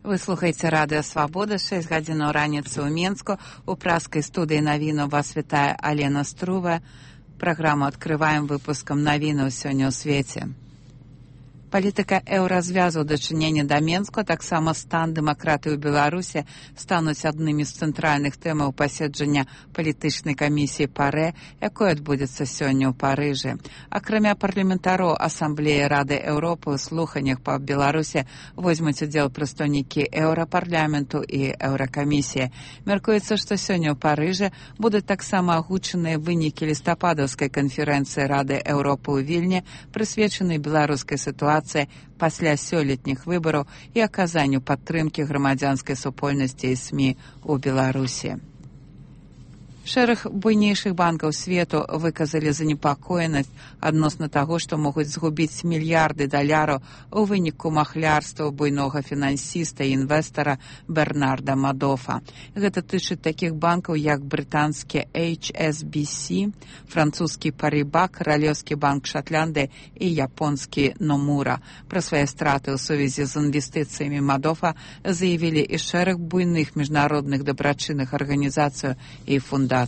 Вы слухаеце радыё Свабода, 6 гадзінаў раніцы ў Менску. У праскай студыі навіну вас вітае Алена Струвая. Праграму адкрываем выпускам навінаў сёння ў свеце. Палітыка еўразвязу ў дачыненні да Менску, таксама стан дэмакратыі ў Беларусі стануць аднымі з цэнтральных тэмаў паседжання палітычнай камісіі ПАРЭ, якое адбудзецца сёння ў Парыжы. Акрамя парламентароў Асамблеі Рады Еўропы ў слуханнях па Беларусі возьмуць удзел прадстаўнікі Еўрапарламенту і Еўракамісіі. Мяркуецца, што сёння ў Парыжы будуць таксама агучаныя вынікі лістападаўскай канферэнцыі Рады Еўропы ў Вільні, прысвечанай беларускай сітуацыі пасля сёлетніх выбараў і аказанню падтрымкі грамадзянскай супольнасці і СМІ ў Беларусі. Шэраг буйнейшых банкаў свету выказалі занепакоенасць адносна таго, што могуць згубіць мільярды даляраў у выніку махлярства буйнога фінансіста і інвестара Бернарда Мадофа. Гэта тычыць такіх банкаў, як брытанскі HSBC, французскі Париба, Каралеўскі банк Шатландыі і японскі Номура. Пра свае страты ў сувязі з інвестыцыямі Мадофа заявілі і шэраг буйных міжнародных дабрачынных арганізацый і фундацый.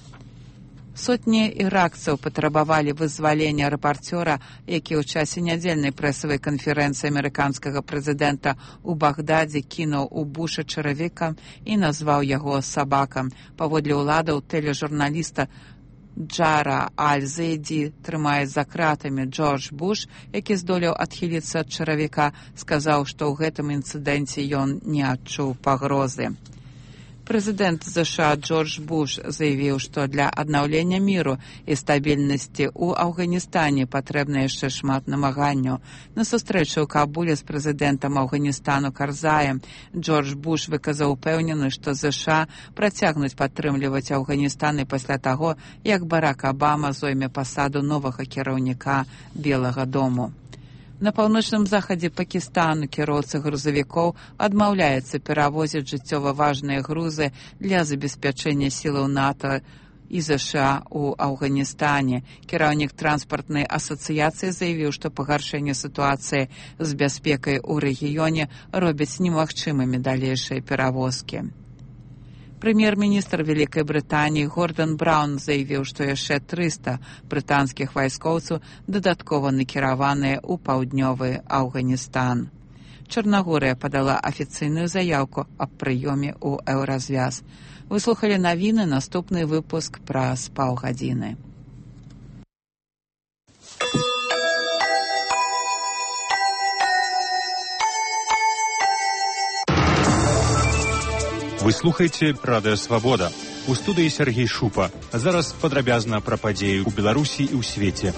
Сотні іракцаў патрабавалі вызвалення рэпарцёра, які ў часе нядзельнай прэсавай канферэнцыі амерыканскага прэзідэнта ў Багдадзе кінуў у Буша чаравіка і назваў яго сабакам. Паводле ўладаў тэлежурналіста Джара Аль-Зейді трымае за кратамі Джордж Буш, які здолеў адхіліцца ад чаравіка, сказаў, што ў гэтым інцыдэнце ён не адчуў пагрозы. Прэзідэнт ЗША Джордж Буш заявіў, што для аднаўлення міру і стабільнасці ў Афганістане патрэбна яшчэ шмат намаганняў. На сустрэчу ў Кабуле з прэзідэнтам Афганістану Карзаем Джордж Буш выказаў упэўнены, што ЗША працягнуць падтрымліваць Афганістан і пасля таго, як Барак Абама зойме пасаду новага кіраўніка Белага дому. На паўночным захадзе Пакістану кіроўцы грузавікоў адмаўляюцца перавозіць жыццёва важныя грузы для забеспячэння сілаў НАТО і ЗША ў Афганістане. Кіраўнік транспартнай асацыяцыі заявіў, што пагаршэнне сітуацыі з бяспекай у рэгіёне робяць немагчымымі далейшыя перавозкі. Прэм'ер-міністр Вялікай Брытаніі Гордан Браўн заявіў, што яшчэ 300 брытанскіх вайскоўцаў дадаткова накіраваныя ў паўднёвы Афганістан. Чарнагорыя падала афіцыйную заяўку аб прыёме ў еўразвяз. Вы слухалі навіны, наступны выпуск праз паўгадзіны. Вы слухаеце радыё Свабода. У студыі Сергей Шупа. А зараз падрабязна пра падзеі ў Беларусі і ў свеце.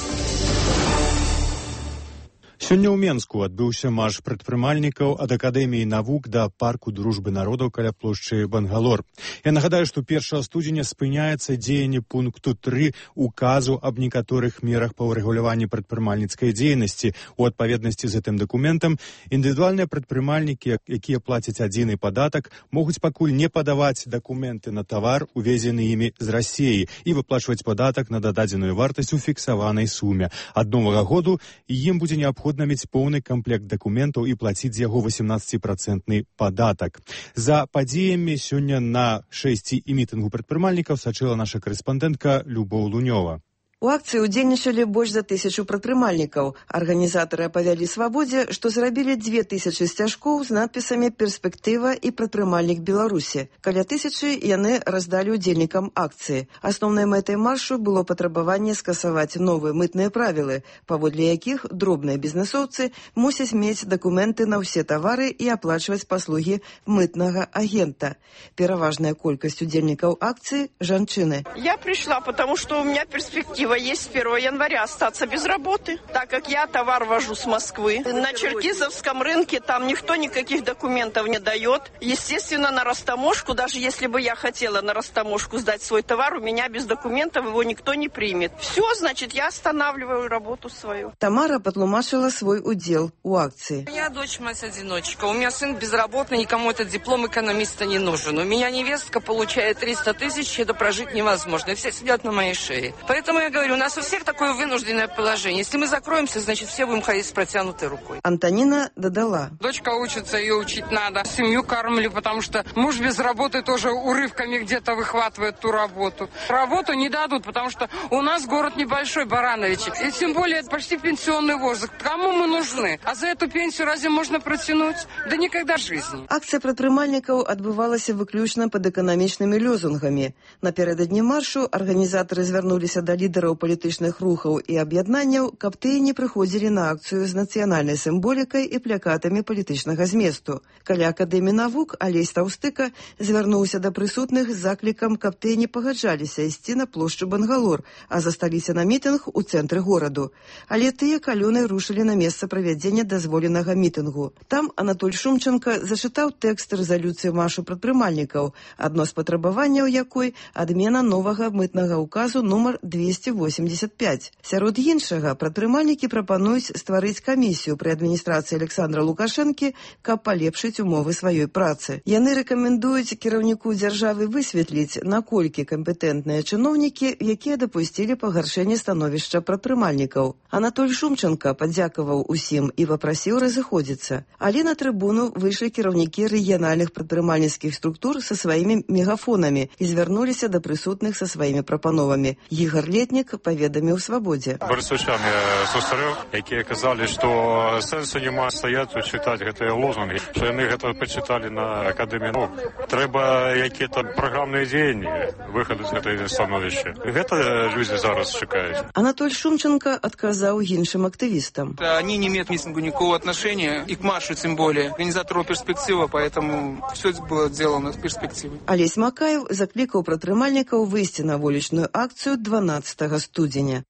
Сёння ў Менску адбыўся марш прадпрымальнікаў ад Акадэміі навук да парку дружбы народаў каля плошчы Бангалор. Я нагадаю, што 1 студзеня спыняецца дзеянне пункту 3 указу аб некаторых мерах па ўрэгуляванні прадпрымальніцкай дзейнасці. У адпаведнасці з гэтым дакументам індывідуальныя прадпрымальнікі, якія плацяць адзіны падатак, могуць пакуль не падаваць дакументы на тавар, увезены імі з Расіі, і выплачваць падатак на дададзеную вартасць у фіксаванай суме. Ад новага году ім будзе неабходна мець поўны камплект дакументаў і плаціць з яго 18% падатак. За падзеямі сёння на шэсці і мітынгу прадпрымальнікаў сачыла наша карэспандэнтка Любоў Лунёва. У акцыі ўдзельнічалі больш за 1000 прадпрымальнікаў. Арганізатары апавялі Свабодзе, што зрабілі 2000 сцяжкоў з надпісамі «Перспектыва» і «Прадпрымальнік Беларусі». Каля 1000 яны раздалі ўдзельнікам акцыі. Асноўнай мэтай маршу было патрабаванне скасаваць новыя мытныя правілы, паводле якіх дробныя бізнэсоўцы мусяць мець дакументы на ўсе тавары і аплачваць паслугі мытнага агента. Пераважная колькасць удзельнікаў акцыі – жанчыны. Я пришла, потому что у меня перспектива есть с 1 января остаться без работы, так как я товар вожу с Москвы. На Черкизовском рынке там никто никаких документов не дает. Естественно, на растаможку, даже если бы я хотела на растаможку сдать свой товар, у меня без документов его никто не примет. Все, значит, я останавливаю работу свою. Тамара патлумачила свой удел у акции. У меня дочь мать-одиночка, у меня сын безработный, никому этот диплом экономиста не нужен. У меня невестка получает 300 000, это прожить невозможно, и все сидят на моей шее. Поэтому я говорю, у нас у всех такое вынужденное положение. Если мы закроемся, значит, все будем ходить с протянутой рукой. Антонина додала. Дочка учится, ее учить надо. Семью кормлю, потому что муж без работы тоже урывками где-то выхватывает ту работу. Работу не дадут, потому что у нас город небольшой, Баранович. И тем более почти пенсионный возраст. Кому мы нужны? А за эту пенсию разве можно протянуть? Да никогда в жизни. Акцыя прадпрымальнікаў адбывалася выключна пад эканамічнымі лёзунгамі. Напярэдадні маршу арганізатары звярнуліся да лідараў палітычных рухаў і аб'яднанняў, каб тыя не прыходзілі на акцыю з нацыянальнай сімволікай і плакатамі палітычнага зместу. Каля Акадэміі навук Алесь Таўстыка звярнуўся да прысутных з заклікам, каб тыя не пагаджаліся ісці на плошчу Бангалор, а засталіся на мітынг у цэнтры гораду. Але тыя калёнай рушылі на месца правядзення дазволенага мітынгу. Там Анатоль Шумченко зачытаў тэкст рэзалюцыі маршу прадпрымальнікаў, адно з патрабаванняў якой адмена новага мытнага ўказу нумар 285. Сярод іншага, прадпрымальнікі прапануюць стварыць камісію пры адміністрацыі Александра Лукашэнкі, каб палепшыць умовы сваёй працы. Яны рэкамендуюць кіраўніку дзяржавы высветліць, наколькі кампетэнтныя чыноўнікі, якія дапусцілі пагаршэнне становішча прадпрымальнікаў. Анатоль Шумченко падзякаваў усім і папрасіў разыходзіцца. Але на трыбуну выйшлі кіраўнікі рэгіянальных прадпрымальніцкіх структур са сваімі мегафонамі і звярнуліся да прысутных са сваімі прапановамі. Ігор Летнік паведаміў «Свабодзе». Барысаўчан я сустрэў, якія казалі, што сэнсу няма стаяць чытаць гэтыя лозунгі, што яны гэта пачыталі на Акадэміі навук. Трэба якія-то праграмныя дзеянні выхаду з гэтай становішча. Гэта людзі зараз чакаюць. Анатоль Шумченко адказаў іншым актывістам. Они не имеют к митингу никакого отношения, и к маршу тем более. Организатору перспектива, поэтому все было сделано с перспективой. Алесь Макаев заклікаў прадпрымальнікаў выйсці на вулічную акцыю 12 студзеня.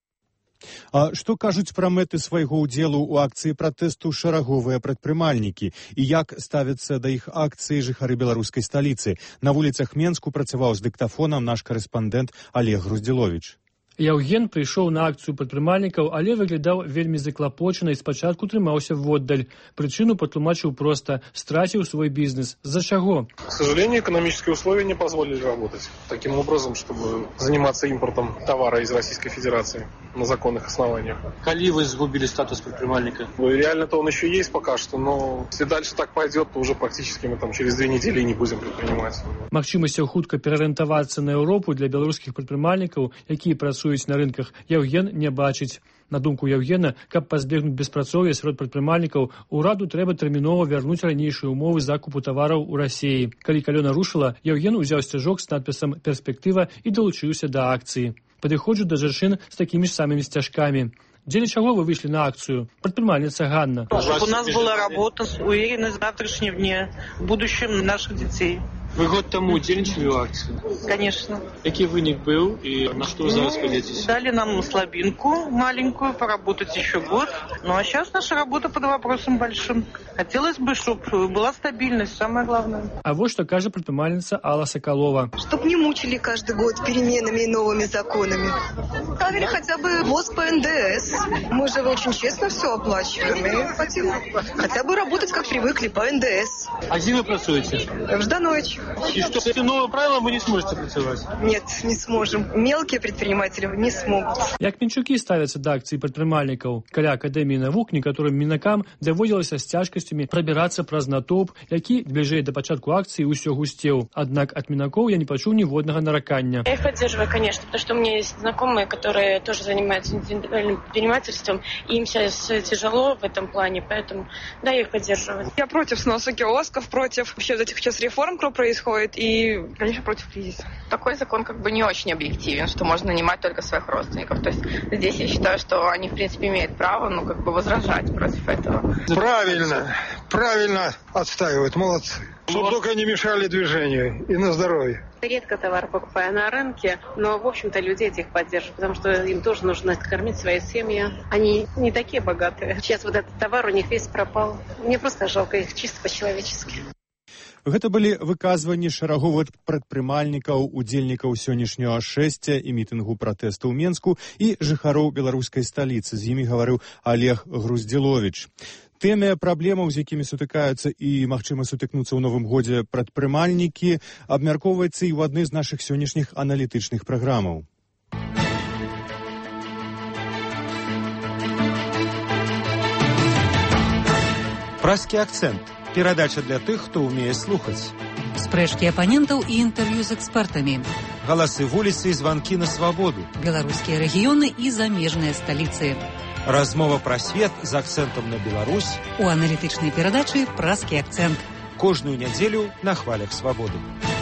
А што кажуць пра мэты свайго ўдзелу ў акцыі пратэсту шараговыя прадпрымальнікі і як ставяцца да іх акцыі жыхары беларускай сталіцы? На вуліцах Менску працаваў з дыктафонам наш карэспандэнт Олег Груздзіловіч. Яўген прыйшоў на акцыю прадпрымальнікаў, але выглядаў вельмі заклапочана і спачатку трымаўся воддаль. Прычыну патлумачыў проста – страціў свой бізнес. За чаго? К сожалению, экономические условия не позволили работать таким образом, чтобы заниматься импортом товара из Российской Федерации на законных основаниях. Коли вы сгубили статус предпринимальника? Реально-то он еще есть пока что, но если дальше так пойдет, то уже практически мы там через 2 недели не будем предпринимать. Магчымасцяў хутка пераарыентавацца на Еўропу для беларускіх прадпрымальнікаў, якія працуюць на рынках, Яўген не бачыць. На думку Яўгена, каб пазбегнуць беспрацоўя сярод прадпрымальнікаў, ураду трэба тэрмінова вярнуць ранейшыя умовы закупу тавараў у Расіі. Калі калёна рушыла, Яўген узяў сцяжок з надпісам «Перспектыва» і далучыўся да акцыі. Падыходжу да жанчын з такімі ж самымі сцяжкамі. Дзеля чаго вы вышли на акцию? Предпринимательница Ганна. Чтобы у нас была работа, уверенность в завтрашнем дне, в будущем наших детей. Вы год тому удзельнічалі ў акцыі? Конечно. Які вынік быў и на что зараз пойдетесь? Дали нам слабинку маленькую, поработать еще год. Ну а сейчас наша работа под вопросом большим. Хотелось бы, чтобы была стабильность, самое главное. А вот что кажет предпринимательница Алла Соколова. Чтоб не мучили каждый год переменами и новыми законами. Ставили хотя бы ВОЗ по НДС. Мы же очень честно все оплачиваем и хотим хотя бы работать, как привыкли, по НДС. А где вы працуете? В Ждановичах. И что, с этим новым правилом вы не сможете працаваць? Нет, не сможем. Мелкие предприниматели не смогут. Як мінчукі ставяцца да акцыі прадпрымальнікаў? Каля Акадэміі навук некаторым мінакам даводзілася з цяжкасцямі прабірацца праз натоўп, які бліжэй да пачатку акцыі ўсё гусцеў. Аднак ад мінакоў я не пачуў ніводнага наракання. Я их поддерживаю, конечно, потому что у меня есть знакомые, которые тоже занимаются индивидуальным предпринимательством, и им сейчас тяжело в этом плане, поэтому да, я их поддерживаю. Я против сноса киосков, против вообще этих сейчас реформ, которые происходит, и, конечно, против кризиса. Такой закон как бы не очень объективен, что можно нанимать только своих родственников. То есть здесь я считаю, что они, в принципе, имеют право, ну, как бы возражать против этого. Правильно отстаивают, молодцы. Чтобы только не мешали движению и на здоровье. Редко товар покупаю на рынке, но, в общем-то, людей этих поддерживаю, потому что им тоже нужно кормить свои семьи. Они не такие богатые. Сейчас вот этот товар у них весь пропал. Мне просто жалко их, чисто по-человечески. Гэта былі выказванні шараговых прадпрымальнікаў, удзельнікаў сённяшняга шэсця і мітынгу пратэсту ў Менску і жыхароў беларускай сталіцы. З імі гаварыў Олег Груздзіловіч. Тэмы праблемаў, з якімі сутыкаюцца і, магчыма, сутыкнуцца ў новым годзе прадпрымальнікі, абмяркоўваецца і ў адной з нашых сённяшніх аналітычных праграмаў. Празкі акцэнт. Перадача для тых, хто ўмее слухаць. Спрэчкі апанентаў і інтэрв'ю з экспертамі. Галасы вуліцы і званкі на свабоду. Беларускія рэгіёны і замежныя сталіцы. Размова пра свет з акцэнтам на Беларусь. У аналітычнай перадачы «Празкі акцэнт». Кожную нядзелю на хвалях свабоды.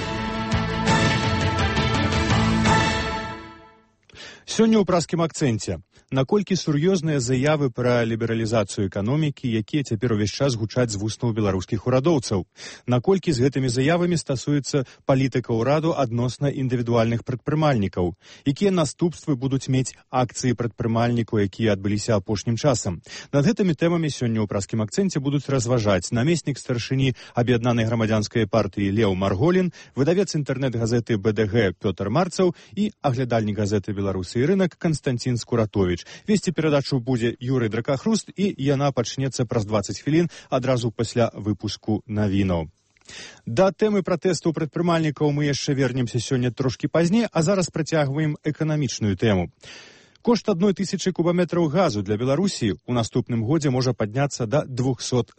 Сёння ў празкім акцэнце. Наколькі сур'ёзныя заявы пра лібералізацыю эканомікі, якія цяпер увесь час гучаць з вуснаў беларускіх урадоўцаў? Наколькі з гэтымі заявамі стасуецца палітыка ўраду адносна індывідуальных прадпрымальнікаў? Якія наступствы будуць мець акцыі прадпрымальнікаў, якія адбыліся апошнім часам? Над гэтымі тэмамі сёння ў празкім акцэнце будуць разважаць намеснік старшыні Аб'яднанай грамадзянскай партыі Леў Марголін, выдавец інтэрнэт-газеты БДГ Пётр Марцаў і аглядальнік газеты «Беларусы і рынак» Канстанцін Скуратовіч. Весці перадачу будзе Юрый Дракахруст, і яна пачнецца праз 20 хвілін адразу пасля выпуску навінаў. Да тэмы пратэсту прадпрымальнікаў мы яшчэ вернемся сёння трошкі пазней, а зараз працягваем эканамічную тэму. Кошт 1000 кубаметраў газу для Беларусі ў наступным годзе можа падняцца да $240.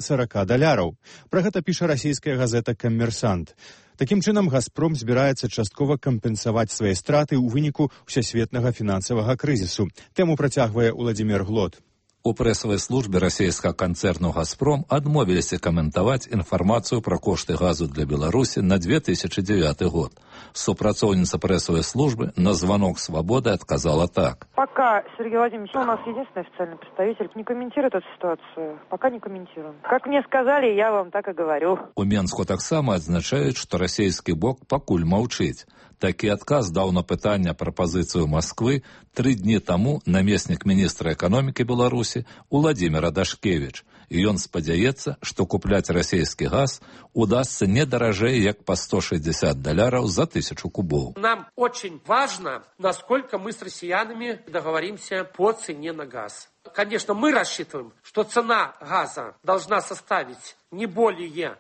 Пра гэта піша расійская газета «Каммерсант». Такім чынам, «Газпром» збіраецца часткова кампенсаваць свае страты ў выніку ўсясветнага фінансавага крызісу. Тэму працягвае Уладзімір Глот. У прэсавай службе расійскага канцэрну «Газпром» адмовіліся каментаваць інфармацыю пра кошты газу для Беларусі на 2009 год. Супрацоўніца прэсавай службы на звонок «Свободы» отказала так. Пока, Сергей Владимирович, у нас единственный официальный представитель не комментирует эту ситуацию. Пока не комментируем. Как мне сказали, я вам так и говорю. У Менску таксама адзначаюць, што расійскі бок пакуль маўчыць. Такі адказ даў на пытанне пра пазіцыю Масквы 3 дні таму намеснік міністра эканомікі Беларусі Уладзімір Дашкевіч. І ён спадзяецца, што купляць расійскі газ удасся не даражэй, як па $160 за 1000 кубов. Нам очень важно, насколько мы с россиянами договоримся по цене на газ. Конечно, мы рассчитываем, что цена газа должна составить не более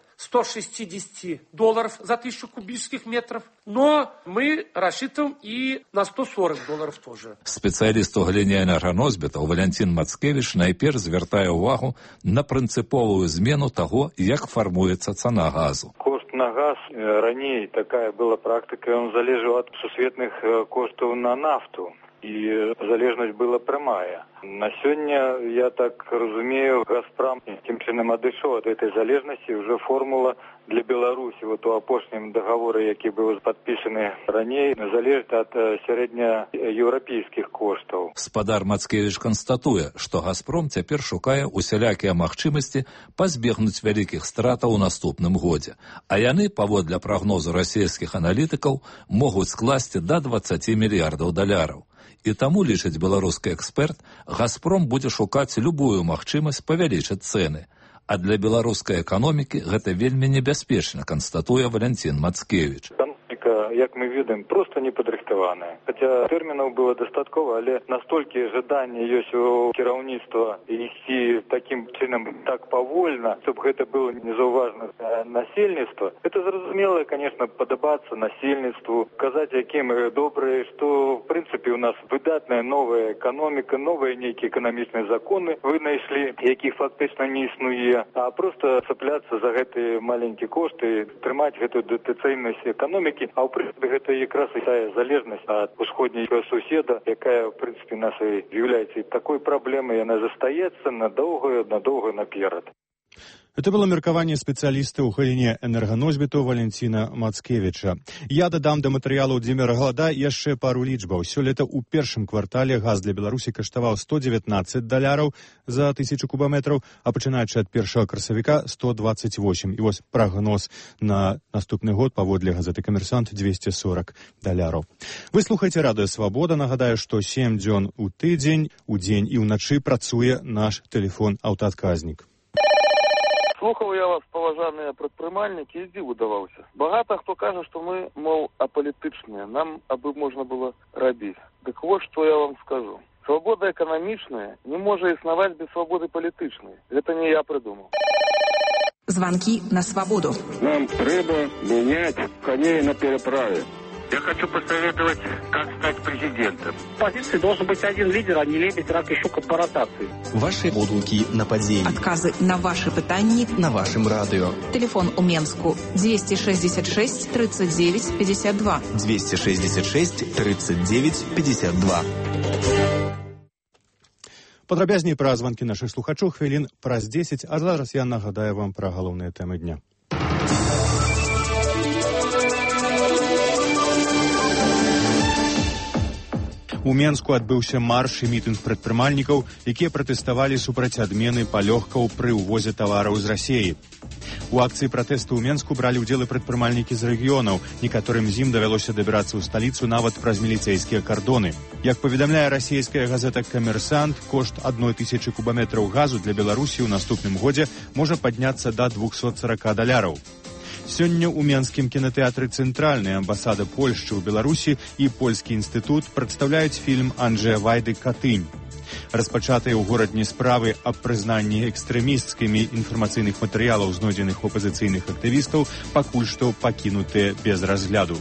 $160 за 1000 кубических метров, но мы рассчитываем и на $140 тоже. Спецыяліст у галіне энерганосьбітаў Валянцін Мацкевіч найперш звяртае ўвагу на прынцыповую змену таго, як фармуецца цана газу. Кошт на газ раней такая была практыка, он залежаў ад сусветных коштаў на нафту. І залежнасць была прямая. На сёння, я так разумею, «Газпром» тим чынам адышоў ад этой залежнасці, уже формула для Беларусі. Вот у апошнім договоре, які быў падпісаны раней, залежыць ад сярэднееўрапейскіх коштаў. Спадар Мацкевіч канстатуе, што «Газпром» цяпер шукае усялякія магчымасці пазбегнуць вялікіх стратаў у наступным годзе. А яны, паводле прагнозу расійскіх аналітыкаў, могуць скласці да $20 мільярдаў. І таму, лічыць беларускі эксперт, «Газпром» будзе шукаць любую магчымасць павялічыць цэны. А для беларускай эканомікі гэта вельмі небяспечна, канстатуе Валянцін Мацкевіч. Як мы ведаем, просто не падрыхтаваная. Хаця тэрмінаў было дастаткова, але настолькі жаданне ёсць у кіраўніцтва ісці такім чынам так павольна, щоб гэта было незаўважна насельніцтва. Это зразумела, конечно, падабацца насельніцтву, казаць, якія мы добрыя, што в прынцыпе у нас выдатная новая эканоміка, новыя нейкія эканамічныя законы вынайшлі, якіх фактычна не існуе, а просто цепляцца за гэтыя маленькія кошты, трымаць гэтую датацыйнасць эканомікі. А ў прынцыпе гэта якраз і тая залежнасць ад усходняга суседа, якая в прынцыпе нас і з'яўляецца такой праблемай, яна застаецца надоўга наперад. Это было меркаванне спецыяліста ў галіне энерганосьбіту Валянціна Мацкевіча. Я дадам да матэрыялу Дзіміра Глада яшчэ пару лічбаў. Сёлета ў першым квартале газ для Беларусі каштаваў $119 за 1000 кубаметраў, а пачынаючы ад 1 красавіка $128. І вось прагноз на наступны год паводле газеты «Каммерсант» $240. Вы слухаеце радыё «Свабода». Нагадаю, што 7 дзён у тыдзень, у дзень і ўначы працуе наш тэлефон-аўтаадказнік. Слухаў я вас, паважаныя прадпрымальнікі, і дзіву даваўся. Багата хто кажа, што мы, мол, апалітычныя, нам абы можна было рабіць. Дык вот што я вам скажу. Свабода эканамічная не можа існаваць без свабоды палітычнай. Гэта не я прыдумаў. Звонки на свободу. Нам трэба мяняць коней на переправе. Я хочу посоветовать, как стать президентом. В позиции должен быть один лидер, а не лебедь, рак и щука по ротации. Ваши отгуки на падзенні. Адказы на ваши пытанні на вашым радыё. Телефон у Менску 266 39 52. 266 39 52. Падрабязней пра званкі нашых слухачоў хвілін праз 10, а зараз я нагадаю вам пра галоўныя тэмы дня. У Менску адбыўся марш і мітынг прадпрымальнікаў, якія пратэставалі супраць адмены палёгкаў пры ўвозе тавараў з Расіі. У акцыі пратэсту ў Менску бралі ўдзел і прадпрымальнікі з рэгіёнаў. Некаторым з ім давялося дабірацца ў сталіцу нават праз міліцэйскія кардоны. Як паведамляе расійская газета «Камерсант», кошт 1000 кубаметраў газу для Беларусі ў наступным годзе можа падняцца да $240. Сёння ў Менскім кінатэатры «Цэнтральная» амбасада Польшчы ў Беларусі і Польскі інстытут прадстаўляюць фільм Анджэя Вайды «Катынь». Распачатыя ў горадні справы аб прызнанні экстрэмісцкімі інфармацыйных матэрыялаў, знойдзеных у апазіцыйных актывістаў, пакуль што пакінутыя без разгляду.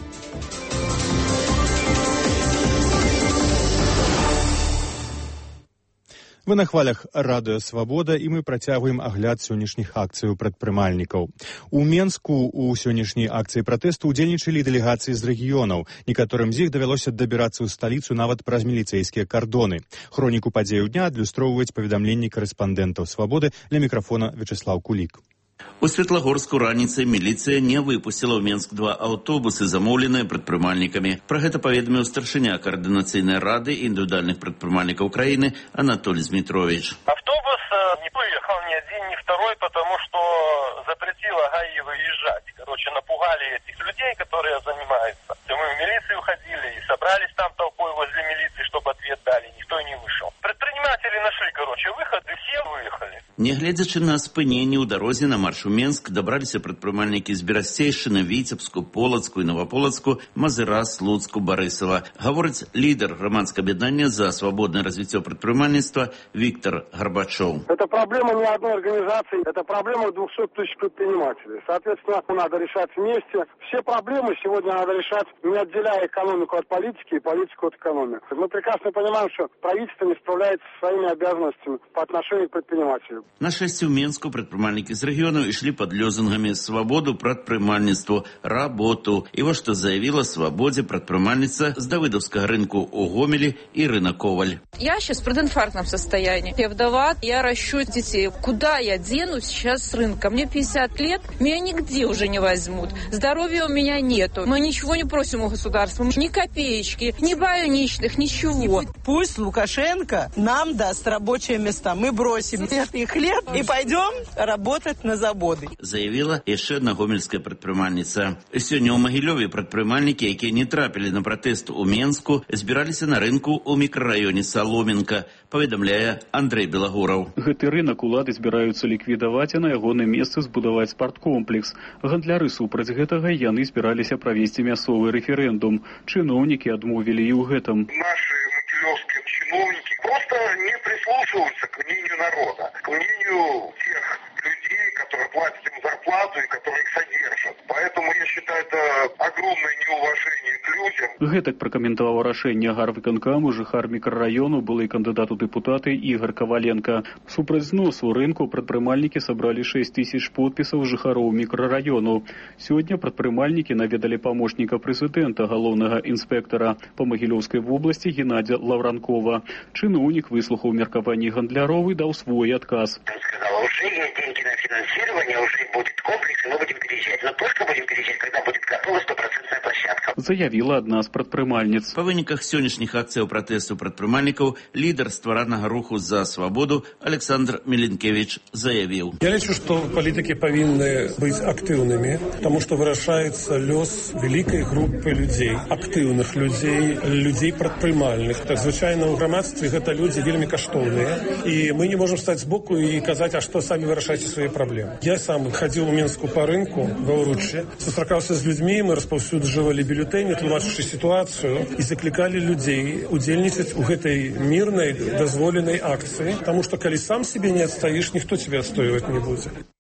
Вы на хвалях радыё «Свабода» і мы працягваем агляд сённяшніх акцыяў прадпрымальнікаў. У Менску у сённяшняй акцыі пратэсту ўдзельнічалі дэлегацыі з рэгіёнаў. Некаторым з іх давялося дабірацца ў сталіцу нават праз міліцэйскія кардоны. Хроніку падзеяў дня адлюстроўваюць паведамленні карэспандэнтаў «Свабоды», для мікрафона Вячеслав Кулік. У Светлагорску раніцай міліцыя не выпусціла ў Менск 2 аўтобусы, замоўленыя прадпрымальнікамі. Пра гэта паведаміў старшыня каардынацыйнай рады індывідуальных прадпрымальнікаў краіны Анатолий Змитрович. Автобус не поехал ни один, ни второй, потому что запретила ГАИ выезжать. Напугали этих людей, которые занимаются. Мы в милицию ходили и собрались там толпой возле милиции, чтобы ответ дали. Никто не вышел. Предприниматели нашли, выход, и все выехали. Нягледзячы на спыненні ў дарозе на марш у Менск, дабраліся прадпрымальнікі з Берасцейшчыны, Віцебску, Полацку і Новополацку, Мазыра, Слуцку, Барысава. Гаворыць лідар грамадскага аб'яднання за свабоднае развіццё прадпрымальніцтва Виктор Горбачев. Это проблема не одной организации, это проблема 200 тысяч предпринимателей. Соответственно, надо решать вместе. Все проблемы сегодня надо решать, не отделяя экономику от политики и политику от экономики. Мы прекрасно понимаем, что правительство не справляется со своими обязанностями по отношению к предпринимателям. На шэсце ў Менску прадпрымальнікі з рэгіёнаў ішлі пад лозунгамі «Свабоду прадпрымальніцтву, работу». І вось што заявіла «Свабодзе» прадпрымальніца з Давыдаўскага рынку ў Гомелі Ірына Коваль. Я сейчас в прединфарктном состоянии. Я вдова, я ращу детей. Куда я денусь сейчас с рынка? Мне 50 лет, меня нигде уже не возьмут. Здоровья у меня нету. Мы ничего не просим у государства. Ни копеечки, ни больничных, ничего. Пусть Лукашенко нам даст рабочие места. Мы бросим и хлеб и пойдем работать на заводы. Заявила яшчэ одна гомельская прадпрымальніца. Сёння ў Магілёве прадпрымальнікі, якія не трапілі на пратэст у Менску, збіраліся на рынку ў мікрараёне Саломінка, паведамляе Андрей Белагураў. Гэты рынок улады збіраюцца ліквідаваць, а на ягоным месцы збудаваць спарткомплекс. Гандляры супраць гэтага яны збіраліся правесці мясцовы рэферэндум. Чыноўнікі адмовілі і ў гэтым. Наши могилевские чиновники просто не прислушиваются к мнению народа, к мнению тех людей, которые платят им зарплату и которые их содержат. Поэтому я считаю, это огромное неуважение к людям. Гэтак пракаментаваў рашэнне гарвыканкаму жыхар мікрараёну, былы кандыдат у дэпутаты Ігор Каваленко. Супраць зносу рынку прадпрымальнікі сабралі 6000 подпісаў жыхароў мікрараёну. Сёння прадпрымальнікі наведалі памочніка прэзідэнта, галоўнага інспектара па Магілёўскай вобласці Геннадзя Лавранкова. Чыноўнік выслухаў меркаванні гандляроў і даў свой адказ. Уже есть деньги на финансирование, уже будет комплекс, и мы будем переезжать. Но только будем переезжать, когда будет готова 100% площадка. Заявила одна з прадпрымальніц. Па выніках сённяшніх акцыяў пратэсту прадпрымальнікаў лідар стваранага руху за свабоду Александр Миленкевич заявіў. Я лічу, што палітыкі павінны быць актыўнымі, таму што вырашаецца лёс вялікай групы людзей, актыўных людзей, людзей прадпрымальных. Так, звычайна ў грамадстве гэта людзі вельмі каштоўныя, і мы не можам стаць збоку і казаць, а што самі вырашайце свае праблемы. Я сам хадзіў у Менску па рынку ва ўруччы, сустракаўся з людзьмі, мы распаўсюджвалі бюлетэні, тлумачачы сітуацыю і заклікалі людзей удзельнічаць у гэтай мірнай дазволенай акцыі, таму што калі сам сябе не адстаіш, ніхто цябе адстойваць не будзе.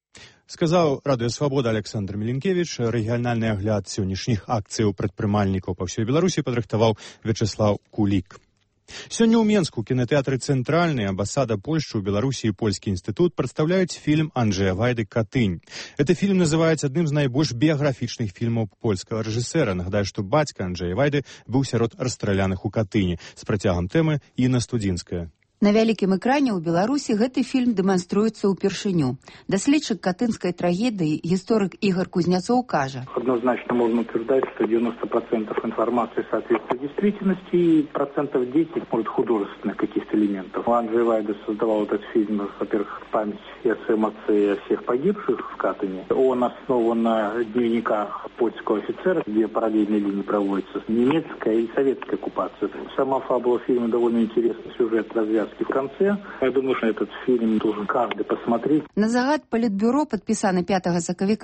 Сказаў Радыё Свабода Александр Меленкевич. Рэгіянальны агляд сённяшніх акцыяў прадпрымальнікаў па ўсёй Беларусі падрыхтаваў Вячеслав Кулік. Сёння ў Менску кінотэатры «Цэнтральны», амбасада Польши ў Беларусі и Польский институт представляют фильм Анджея Вайды «Катынь». Этот фильм называется одним из наибольш биографичных фильмов польского режиссера. Нагадаю, что бацька Анджея Вайды был сярод расстраляных у Катыні. С працягам тэмы Інна Студзінская. На вялікім экране ў Беларусі гэты фільм дэманструецца ўпершыню. Даследчык катынскай трагедыі, гісторык Игорь Кузнецов кажа. Однозначно можно утверждать, что 90% информации соответствует действительности и 10% может художественных каких-то элементов. Анджей Вайда создавал этот фильм, во-первых, память и о своем отце, и о всех погибших в Катыни. Он основан на дневниках польского офицера, где параллельные линии проводятся немецкая и советская оккупация. Сама фабула фильма довольно интересный сюжет, развязки в конце. Я думаю, что этот фильм должен каждый посмотреть. На загад Политбюро, падпісаны 5 сакавіка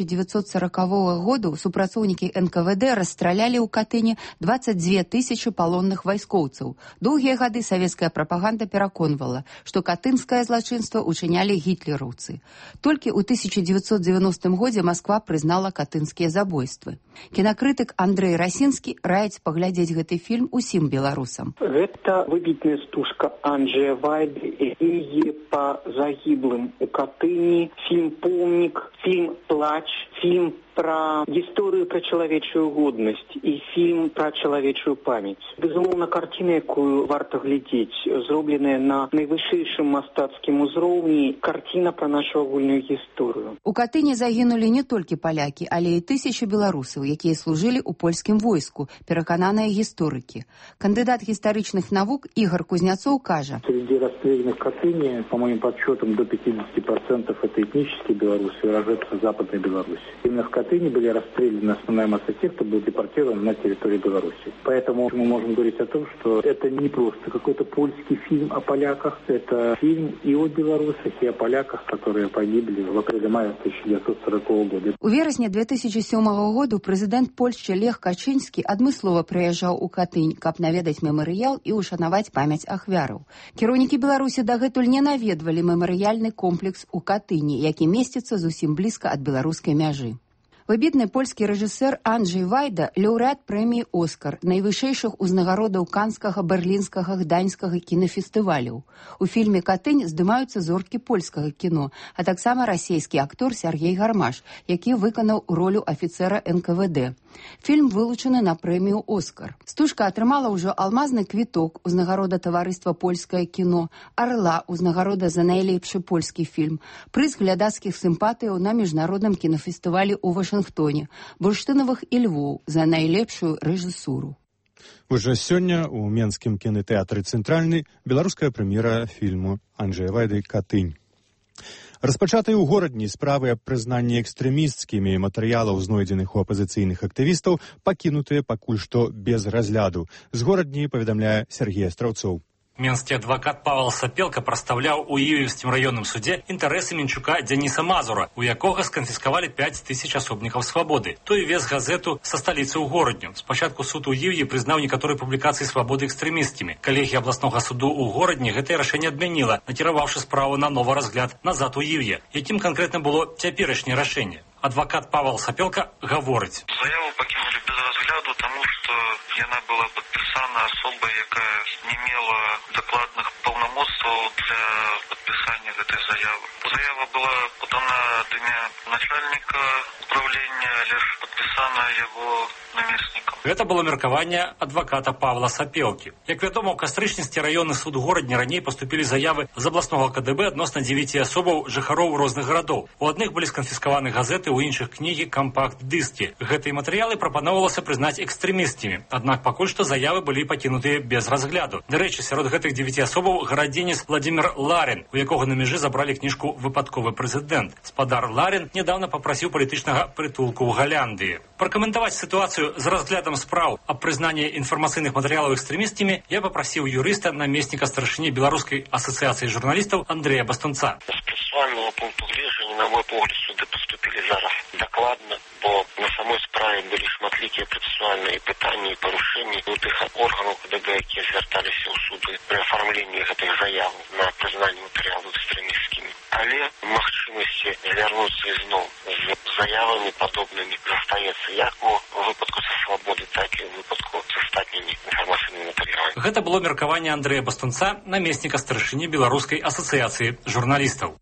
1940 года, супрацоўнікі НКВД расстралялі ў Катыні 22 тысячи палонных вайскоўцаў. Доўгія гады савецкая прапаганда пераконвала, што катынскае злачынства учынялі гітлераўцы. Толькі ў 1990 годзе Москва прызнала катынскія забойствы. Кінакрытык Андрей Расінскі раіць паглядзець гэты фільм усім беларусам. Гэта выбітная стужка Анджея Вайды и по загиблым у Катыни, фильм «Помнік», фильм «Плач», фильм про гісторыю пра чалавечую годнасць і фільм пра чалавечую памяць. Безумоўна, карціна, якую варта глядзець, зробленая на найвышэйшым мастацкім узроўні, карціна пра нашу агульную гісторыю. У Катыні загінулі не толькі палякі, але і тысячы беларусаў, якія служылі ў польскім войску, перакананыя гісторыкі. Кандыдат гістарычных навук Игорь Кузнецов кажа. Среди расстрелянных в Катыни, по моим подсчетам, до 50% это этнические белорусы, уроженцы Западной Беларуси. Именно в Катыни были расстреляны основная масса тех, кто был депортирован на территории Беларуси. Поэтому мы можем говорить о том, что это не просто какой-то польский фильм о поляках, это фильм и о белорусах, и о поляках, которые погибли в апреле-мае 1940 года. У верасні 2007 года прэзідэнт Польшчы Лех Качынскі адмыслова прыязджаў у Катынь, каб наведаць мемарыял і ушанаваць памяць ахвяраў. Кіраўнікі Беларусі дагэтуль не наведвалі мемарыяльны комплекс у Катыні, які месціцца зусім блізка ад беларускай мяжы. Выбітны польскі рэжысэр Анджей Вайда – лаўрэат прэміі «Оскар», найвышэйшых узнагародаў канскага, берлінскага, гданьскага кінафестываляў. У фільме «Катынь» здымаюцца зоркі польскага кіно, а таксама расійскі актор Сергей Гармаш, які выканаў ролю афіцэра НКВД. Фільм вылучаны на прэмію «Оскар». Стужка атрымала ўжо алмазны квіток, узнагарода таварыства «Польскае кіно», «Арла», узнагарода за найлепшы польскі фільм, прыз глядацкіх сімпатыяў на міжнародным кінафестывалі ў Вашынгтоне, Бурштыновых і Львоў за найлепшую рэжысуру. Уже сёння у Менскім кінотэатры «Цэнтральны» беларуская прэм'ера фільму Анджея Вайды «Катынь». Распачатыя ў горадні справы аб прызнанні экстрэмісцкімі матэрыялаў, знойдзеных у апазіцыйных актывістаў, пакінутыя пакуль што без разгляду. З горадні паведамляе Сергей Астраўцоў. Менскі адвакат Павел Сапелка прадстаўляў у Іўеўскім раённым суде інтарэсы Менчука Дзяніса Мазура, у якога сканфіскавалі 5000 асобнікаў свабоды. Той вез газету са сталіцы ў горадню. Спачатку суд у Іўе прызнаў некаторыя публікацыі свабоды экстрэмісцкімі. Калегія абласнога суду ў горадні гэтае рашэнне адмяніла, накіраваўшы справу на новы разгляд назад у Іўе. Якім канкрэтна было цяперашняе рашэнне? Адвакат Павел Сапелка гаворыць. Заяву пакінулі без разгляду, таму што яна была падпісана асобай, якая не мела дакладных паўнамоцтваў для падпісання гэтай заявы. Заява была подана ад імя начальніка управлення, але ж падпісана яго намеснікам. Гэта было меркаванне адваката Павла Сапелкі. Як вядома, у кастрычніцкі раённы суд горадні раней паступілі заявы з абласнога КДБ адносна 9 асобаў жыхароў розных гарадоў. У адных былі сканфіскаваны газеты, у іншых кнігі, кампакт-дыскі. Гэтыя матэрыялы прапаноўвалася прызнаць экстрэмісцкімі. Аднак пакуль што заявы былі пакінутыя без разгляду. Дарэчы, сярод гэтых 9 асобаў гарадзенец Владимир Ларин, у якога на мяжы забралі кніжку «Выпадковы прэзідэнт». Спадар Ларин нядаўна папрасіў палітычнага прытулку ў Галяндыі. Пракаментаваць сітуацыю з разглядам справ аб прызнанні інфармацыйных матэрыялаў экстрэмісцкімі я папрасіў юрыста, намесніка старшыні Беларускай асацыяцыі журналістаў Андрэя Бастунца. З працэсуальнага пункту гледжання, на мой погляд, суды паступілі зараз дакладна, бо на самой справе былі шматлікія працэсуальныя пытанні і парушэнні у тых органаў КДБ, якія звярталіся ў суды пры афармленні гэтых заяў на прызнанне матэрыялаў экстрэмісцкімі. Але магчымасць Беларусі вярнуцца ізноў з заявамі падобнымі застаецца як у выпадку са свабоды, так і у выпадку з астатнімі інфармацыйнымі матэрыяламі. Гэта было меркаванне Андрэя Бастунца, намесніка старшыні Беларускай асацыяцыі журналістаў.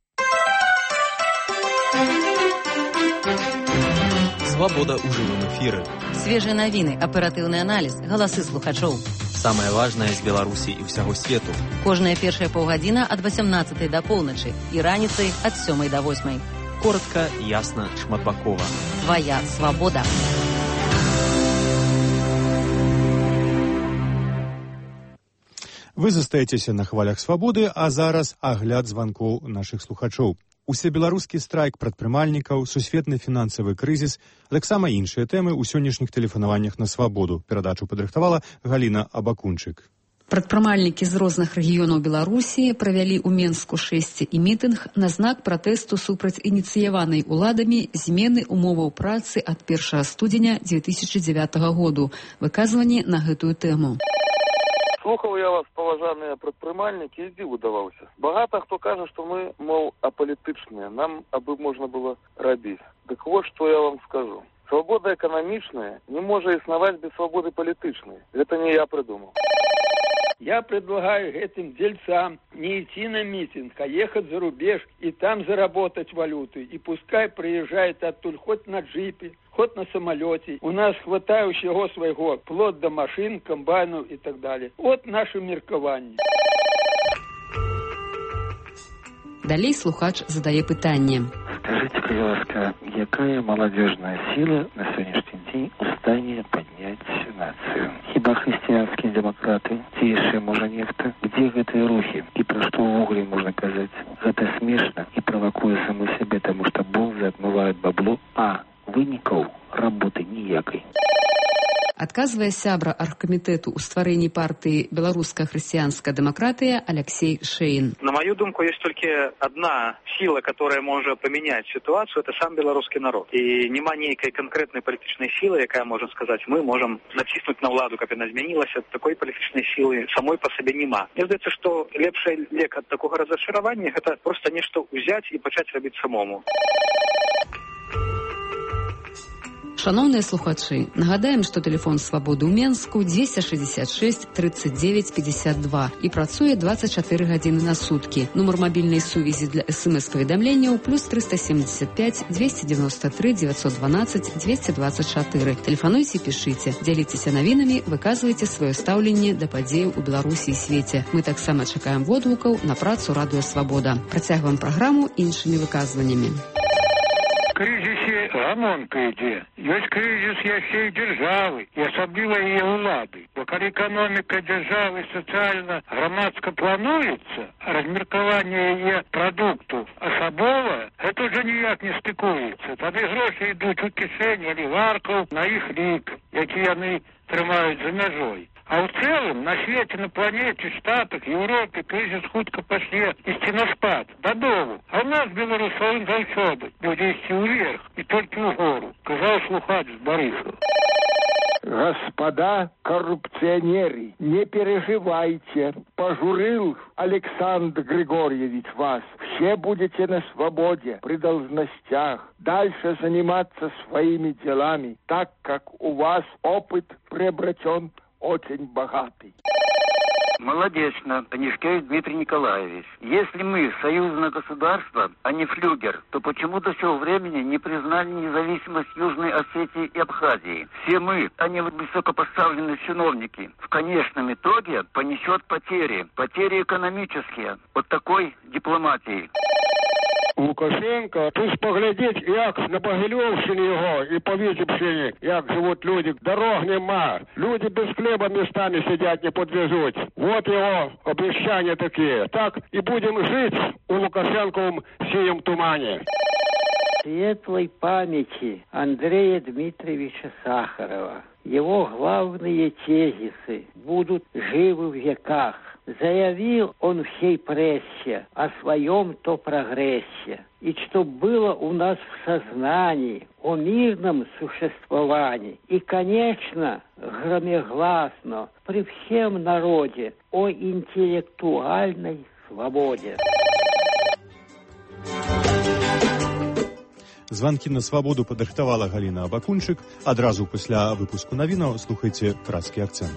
Свобода ў жывым эфіры. Свежыя навіны, аператыўны аналіз, галасы слухачоў. Самае важнае з Беларусі і ўсяго свету. Кожная першая паўгадзіна ад 18 да поўначы і раніцай ад 7 да 8. Коротка, ясна, шматбакова. Твоя свобода. Вы застаецеся на хвалях свабоды, а зараз агляд званкоў нашых слухачоў. Усебеларускі страйк прадпрымальнікаў, сусветны фінансавы крызіс, а таксама іншыя тэмы ў сённяшніх тэлефанаваннях на свабоду. Перадачу падрыхтавала Галіна Абакунчык. Прадпрымальнікі з розных рэгіёнаў Беларусі правялі ў Менску шэсце і мітынг на знак пратэсту супраць ініцыяванай уладамі змены умоваў працы ад 1 студзеня 2009 году. Выказванні на гэтую тэму. Слухаў я вас, паважаныя прадпрымальнікі, і дзіву даваўся. Багата хто кажа, што мы, мол, апалітычныя, нам абы можна было рабіць. Дык вот што я вам скажу. Свобода эканамічная не можа існаваць без свободы палітычнай. Гэта не я придумал. Я предлагаю этим дельцам не идти на митинг, а ехать за рубеж и там заработать валюты. И пускай приезжает оттуда хоть на джипе, хоть на самолете. У нас хватает всего своего, вплоть до машин, комбайнов и так далее. Вот наше меркование. Далей слухач задае пытанне. Скажите, пожалуйста, якая молодежная сила на сегодняшний день в состоянии поднять нацию? Хіба христианские демократы, те еще може нехто? Где гэтыя рухи? И про что в угле можно казать? Это смешно и провокует саму себе, потому что бонзы отмывают бабло, а выников работы ніякай. Адказвае сябра аргкамітэту ў стварэнні партыі «Беларуская христианская демократия» Алексей Шейн. На мою думку, есть только одна сила, которая может поменять ситуацию, это сам белорусский народ. И нема нейкай конкретной политической силы, якая может сказать, мы можем натиснуть на владу, как она изменилась, от такой политической силы самой по себе нема. Мне кажется, что лепший лек от такого разочарования это просто нечто взять и начать робить самому. Шановныя слухачы, нагадаем, што тэлефон свабоды ў Менску 266 39 52 і працуе 24 гадзіны на суткі. Нумар мабільнай сувязі для СМС-паведамленняў +375 293 912 224. Тэлефануйце, пішыце, дзяліцеся навінамі, выказвайце сваё стаўленне да падзеяў у Беларусі і свеце. Мы таксама чакаем водгукаў на працу Радыё Свабода. Працягваем праграму іншымі выказваннямі. Крызісе гамонка ідзе. Ёсць крызіс яшчэ і дзяржавы, і асабліва яе ўлады. Бо калі эканоміка дзяржавы сацыяльна грамадска плануецца, а размеркаванне яе прадукту асабова, гэта ўжо ніяк не стыкуецца. Тады грошы ідуць у кішэні алігархаў на іх лік, які яны трымаюць за мяжой. А ў цэлым на свеце, на планеце, Штатах, Еўропе крызіс хутка пачне ісці на спад, дадолу. А ў нас, беларусаў, заўсёды будзе ісці ўверх і толькі ўгору, казаў слухач з Барысава. Господа коррупционеры, не переживайте. Пожурил Александр Григорьевич вас. Все будете на свободе, при должностях. Дальше заниматься своими делами, так как у вас опыт приобретен очень богатый. Молодечно, Панишкевич Дмитрий Николаевич. Если мы союзное государство, а не флюгер, то почему до сего времени не признали независимость Южной Осетии и Абхазии? Все мы, а не высокопоставленные чиновники, в конечном итоге понесет потери. Потери экономические от такой дипломатии. Лукашенко, тут поглядіть, як на Могилевщині його і по Витебщині, як живуть люди. Дорог нема. Люди без хліба містами сидять, не подвезуть. Вот його обіцяння такі. Так і будемо жити у Лукашенковому синем тумані. Светлой памяти Андрея Дмитриевича Сахарова. Его главные тезисы будут живы в веках. Заявил он всей прессе о своем-то прогрессе. И что было у нас в сознании о мирном существовании. И, конечно, громогласно при всем народе о интеллектуальной свободе. Званкі на свабоду падрыхтавала Галіна Абакунчык. Адразу пасля выпуску навінаў слухайце «Градскі акцэнт».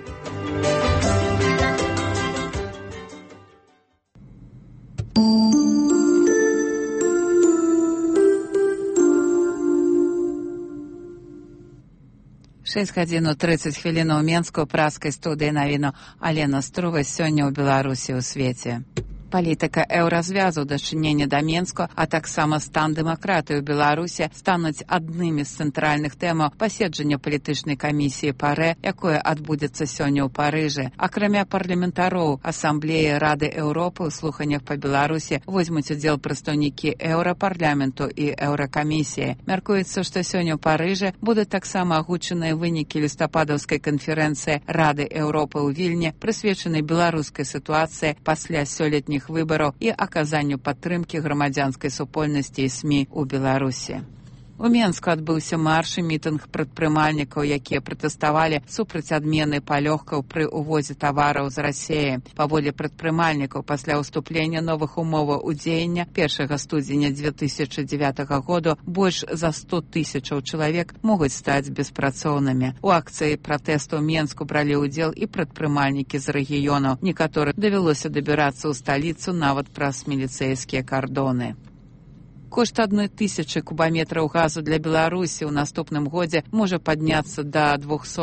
Гадзіну 30 хвілінаў Менску праскай студыі навіну Алена Струва сёння ў Беларусі ў свеце. Палітыка еўразвязу, дачынення да Менску, а таксама стан дэмакратыі ў Беларусі стануць аднымі з цэнтральных тэмаў паседжання палітычнай камісіі ПАРЭ, якое адбудзецца сёння ў Парыжы. Акрамя парламентароў Асамблеі Рады Еўропы ў слуханнях па Беларусі возьмуць удзел прадстаўнікі Еўрапарламенту і Еўракамісіі. Мяркуецца, што сёння ў Парыжы будуць таксама агучаныя вынікі лістападаўскай канферэнцыі Рады Еўропы ў Вільні, прысвечанай беларускай сітуацыі пасля сёлетніх выбараў і аказанню падтрымкі грамадзянскай супольнасці і СМІ ў Беларусі. У Менску адбыўся марш і мітынг прадпрымальнікаў, якія пратэставалі супраць адмены палёгкаў пры ўвозе тавараў з Расіі. Паводле прадпрымальнікаў, пасля ўступлення новых умоваў удзеяння 1 студзеня 2009 году больш за 100 тысячаў чалавек могуць стаць беспрацоўнымі. У акцыі пратэсту ў Менску бралі ўдзел і прадпрымальнікі з рэгіёнаў. Некаторым давялося дабірацца ў сталіцу нават праз міліцэйскія кардоны. Кошт 1000 кубаметраў газу для Беларусі ў наступным годзе можа падняцца да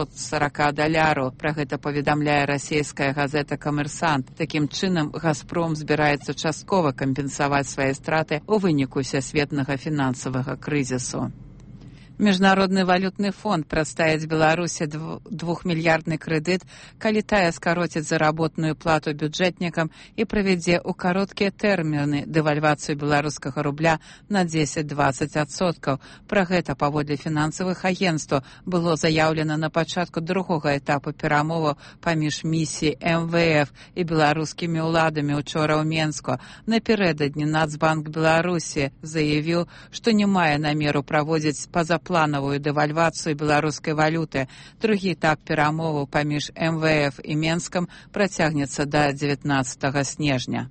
$240. Пра гэта паведамляе расійская газета «Камерсант». Такім чынам, «Газпром» збіраецца часткова кампенсаваць свае страты ў выніку сусветнага фінансавага крызісу. Міжнародны валютны фонд прадставіць Беларусі 2-мільярдны крэдыт, калі тая скароціць заработную плату бюджэтнікам і правядзе ў кароткія тэрміны дэвальвацыю беларускага рубля на 10-20%. Пра гэта паводле фінансавых агенцтваў было заяўлена на пачатку другога этапу перамоваў паміж місіяй МВФ і беларускімі ўладамі учора ў Менску. Напярэдадні Нацбанк Беларусі заявіў, што не мае намеру праводзіць плановую дэвальвацыю беларускай валюты. Другі этап перамоваў паміж МВФ і Менскам працягнецца да 19 снежня.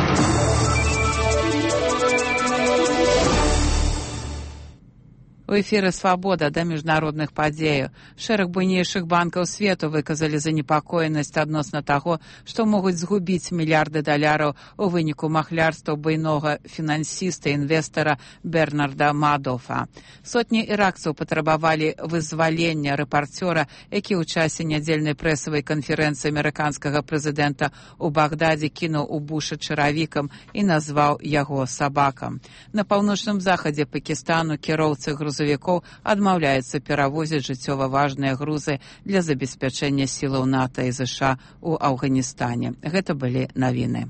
У эфіры «Свабода» да міжнародных падзеяў. Шэраг буйнейшых банкаў свету выказалі занепакоенасць адносна таго, што могуць згубіць мільярды даляраў у выніку махлярства буйнога фінансіста і інвестара Бернарда Мадофа. Сотні іракцаў патрабавалі вызвалення рэпарцёра, які ў часе нядзельнай прэсавай канферэнцыі амерыканскага прэзідэнта ў Багдадзе кінуў у Буша чаравікам і назваў яго сабакам. На паўночным захадзе Пакістану кіроўцы грузавікоў адмаўляюцца перавозіць жыццёва важныя грузы для забеспячэння сілаў НАТО і ЗША ў Афганістане. Гэта былі навіны.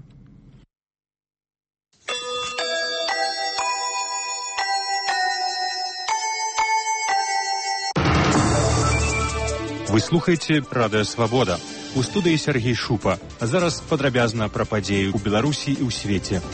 Вы слухаеце «Радыё Свабода». У студыі Сергей Шупа. А зараз падрабязна пра падзеі ў Беларусі і ў свеце.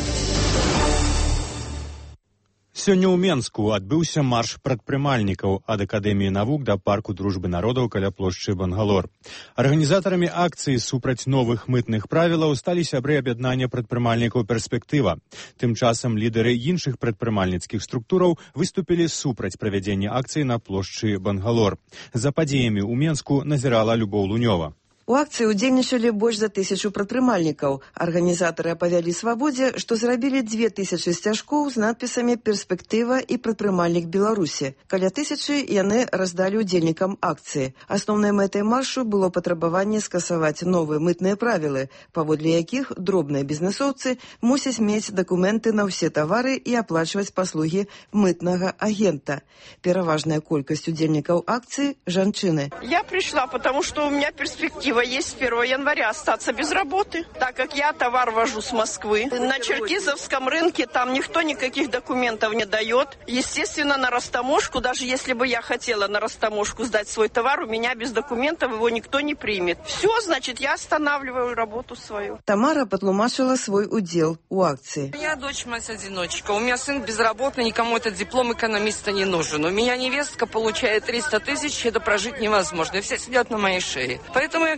Сёння ў Менску адбыўся марш прадпрымальнікаў ад Акадэміі навук да парку дружбы народаў каля плошчы Бангалор. Арганізатарамі акцыі супраць новых мытных правілаў сталі сябры аб'яднання прадпрымальнікаў «Перспектыва». Тым часам лідары іншых прадпрымальніцкіх структураў выступілі супраць правядзення акцыі на плошчы Бангалор. За падзеямі ў Менску назірала Любоў Лунёва. У акцыі ўдзельнічалі больш за 1000 прадпрымальнікаў. Арганізатары апавялі «Свабодзе», што зрабілі 2000 сцяжкоў з надпісамі «Перспектыва» і «Прадпрымальнік Беларусі». Каля 1000 яны раздалі ўдзельнікам акцыі. Асноўнай мэтай маршу было патрабаванне скасаваць новыя мытныя правілы, паводле якіх дробныя бізнэсоўцы мусяць мець дакументы на ўсе тавары і аплачваць паслугі мытнага агента. Пераважная колькасць удзельнікаў акцыі – жанчыны. Я пришла, потому что у меня перспектива есть с 1 января остаться без работы, так как я товар вожу с Москвы. На Черкизовском рынке там никто никаких документов не дает. Естественно, на растаможку, даже если бы я хотела на растаможку сдать свой товар, у меня без документов его никто не примет. Все, значит, я останавливаю работу свою. Тамара патлумачила свой удел у акции. Я дочь, мать-одиночка. У меня сын безработный, никому этот диплом экономиста не нужен. У меня невестка получает 300 000, это прожить невозможно. И все сидят на моей шее. Поэтому я говорю,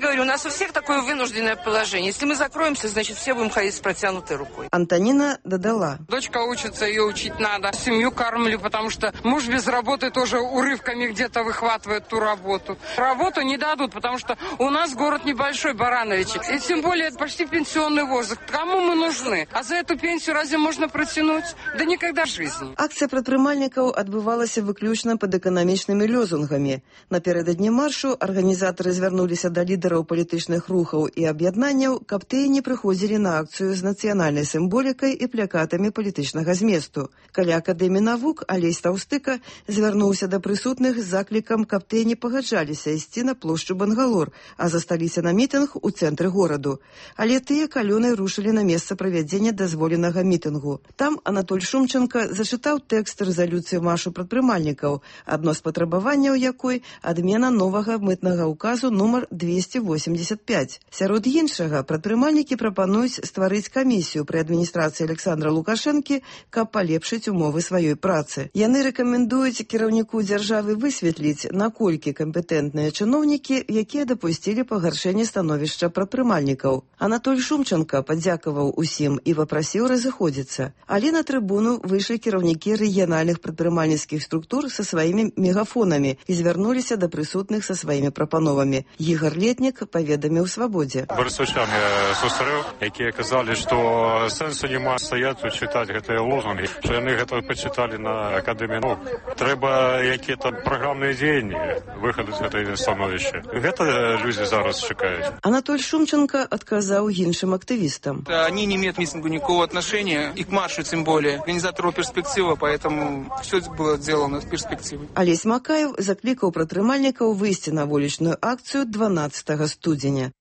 говорю, у нас у всех такое вынужденное положение. Если мы закроемся, значит, все будем ходить с протянутой рукой. Антонина додала. Дочка учится, ее учить надо. Семью кормлю, потому что муж без работы тоже урывками где-то выхватывает ту работу. Работу не дадут, потому что у нас город небольшой, Барановичи. И тем более почти пенсионный возраст. Кому мы нужны? А за эту пенсию разве можно протянуть? Да никогда в жизни. Акцыя прадпрымальнікаў адбывалася выключна пад эканамічнымі лёзунгамі. Напярэдадні маршу арганізатары звярнуліся да лідараў палітычных рухаў і аб'яднанняў, каб тыя не прыходзілі на акцыю з нацыянальнай сімволікай і плакатамі палітычнага зместу. Каля Акадэміі навук Алесь Таўстыка звярнуўся да прысутных з заклікам, каб тыя не пагаджаліся ісці на плошчу Бангалор, а засталіся на мітынг у цэнтры гораду. Але тыя калёнай рушылі на месца правядзення дазволенага мітынгу. Там Анатоль Шумченко зачытаў тэкст рэзалюцыі маршу прадпрымальнікаў, адно з патрабаванняў якой адмена новага мытнага ўказу нумар 285. Сярод іншага, прадпрымальнікі прапануюць стварыць камісію пры адміністрацыі Александра Лукашэнкі, каб палепшыць умовы сваёй працы. Яны рэкамендуюць кіраўніку дзяржавы высветліць, наколькі кампетэнтныя чыноўнікі, якія дапусцілі пагаршэнне становішча прадпрымальнікаў. Анатоль Шумченко падзякаваў усім і папрасіў разыходзіцца. Але на трыбуну выйшлі кіраўнікі рэгіянальных прадпрымальніцкіх структур са сваімі мегафонамі і звярнуліся да прысутных са сваімі прапановамі. Ігор Летнік паведаміў Свабодзе. Барысаўчан сустрэў, якія казалі, што сэнсу няма стаяць чытаць гэтыя лозунгі, што яны гэта пачыталі на Акадэміі навук. Трэба якія-то праграмныя дзеянні выхаду з гэтай становішча. Гэта людзі зараз чакаюць. Анатоль Шумченко адказаў іншым актывістам. Они не имеют к митингу никакого отношения, и к маршу тем более. Организатору перспектива, поэтому все было сделано с перспективой. Алесь Макаев закликаў прадпрымальнікаў выйсці на вулічную акцыю 12 студзеня.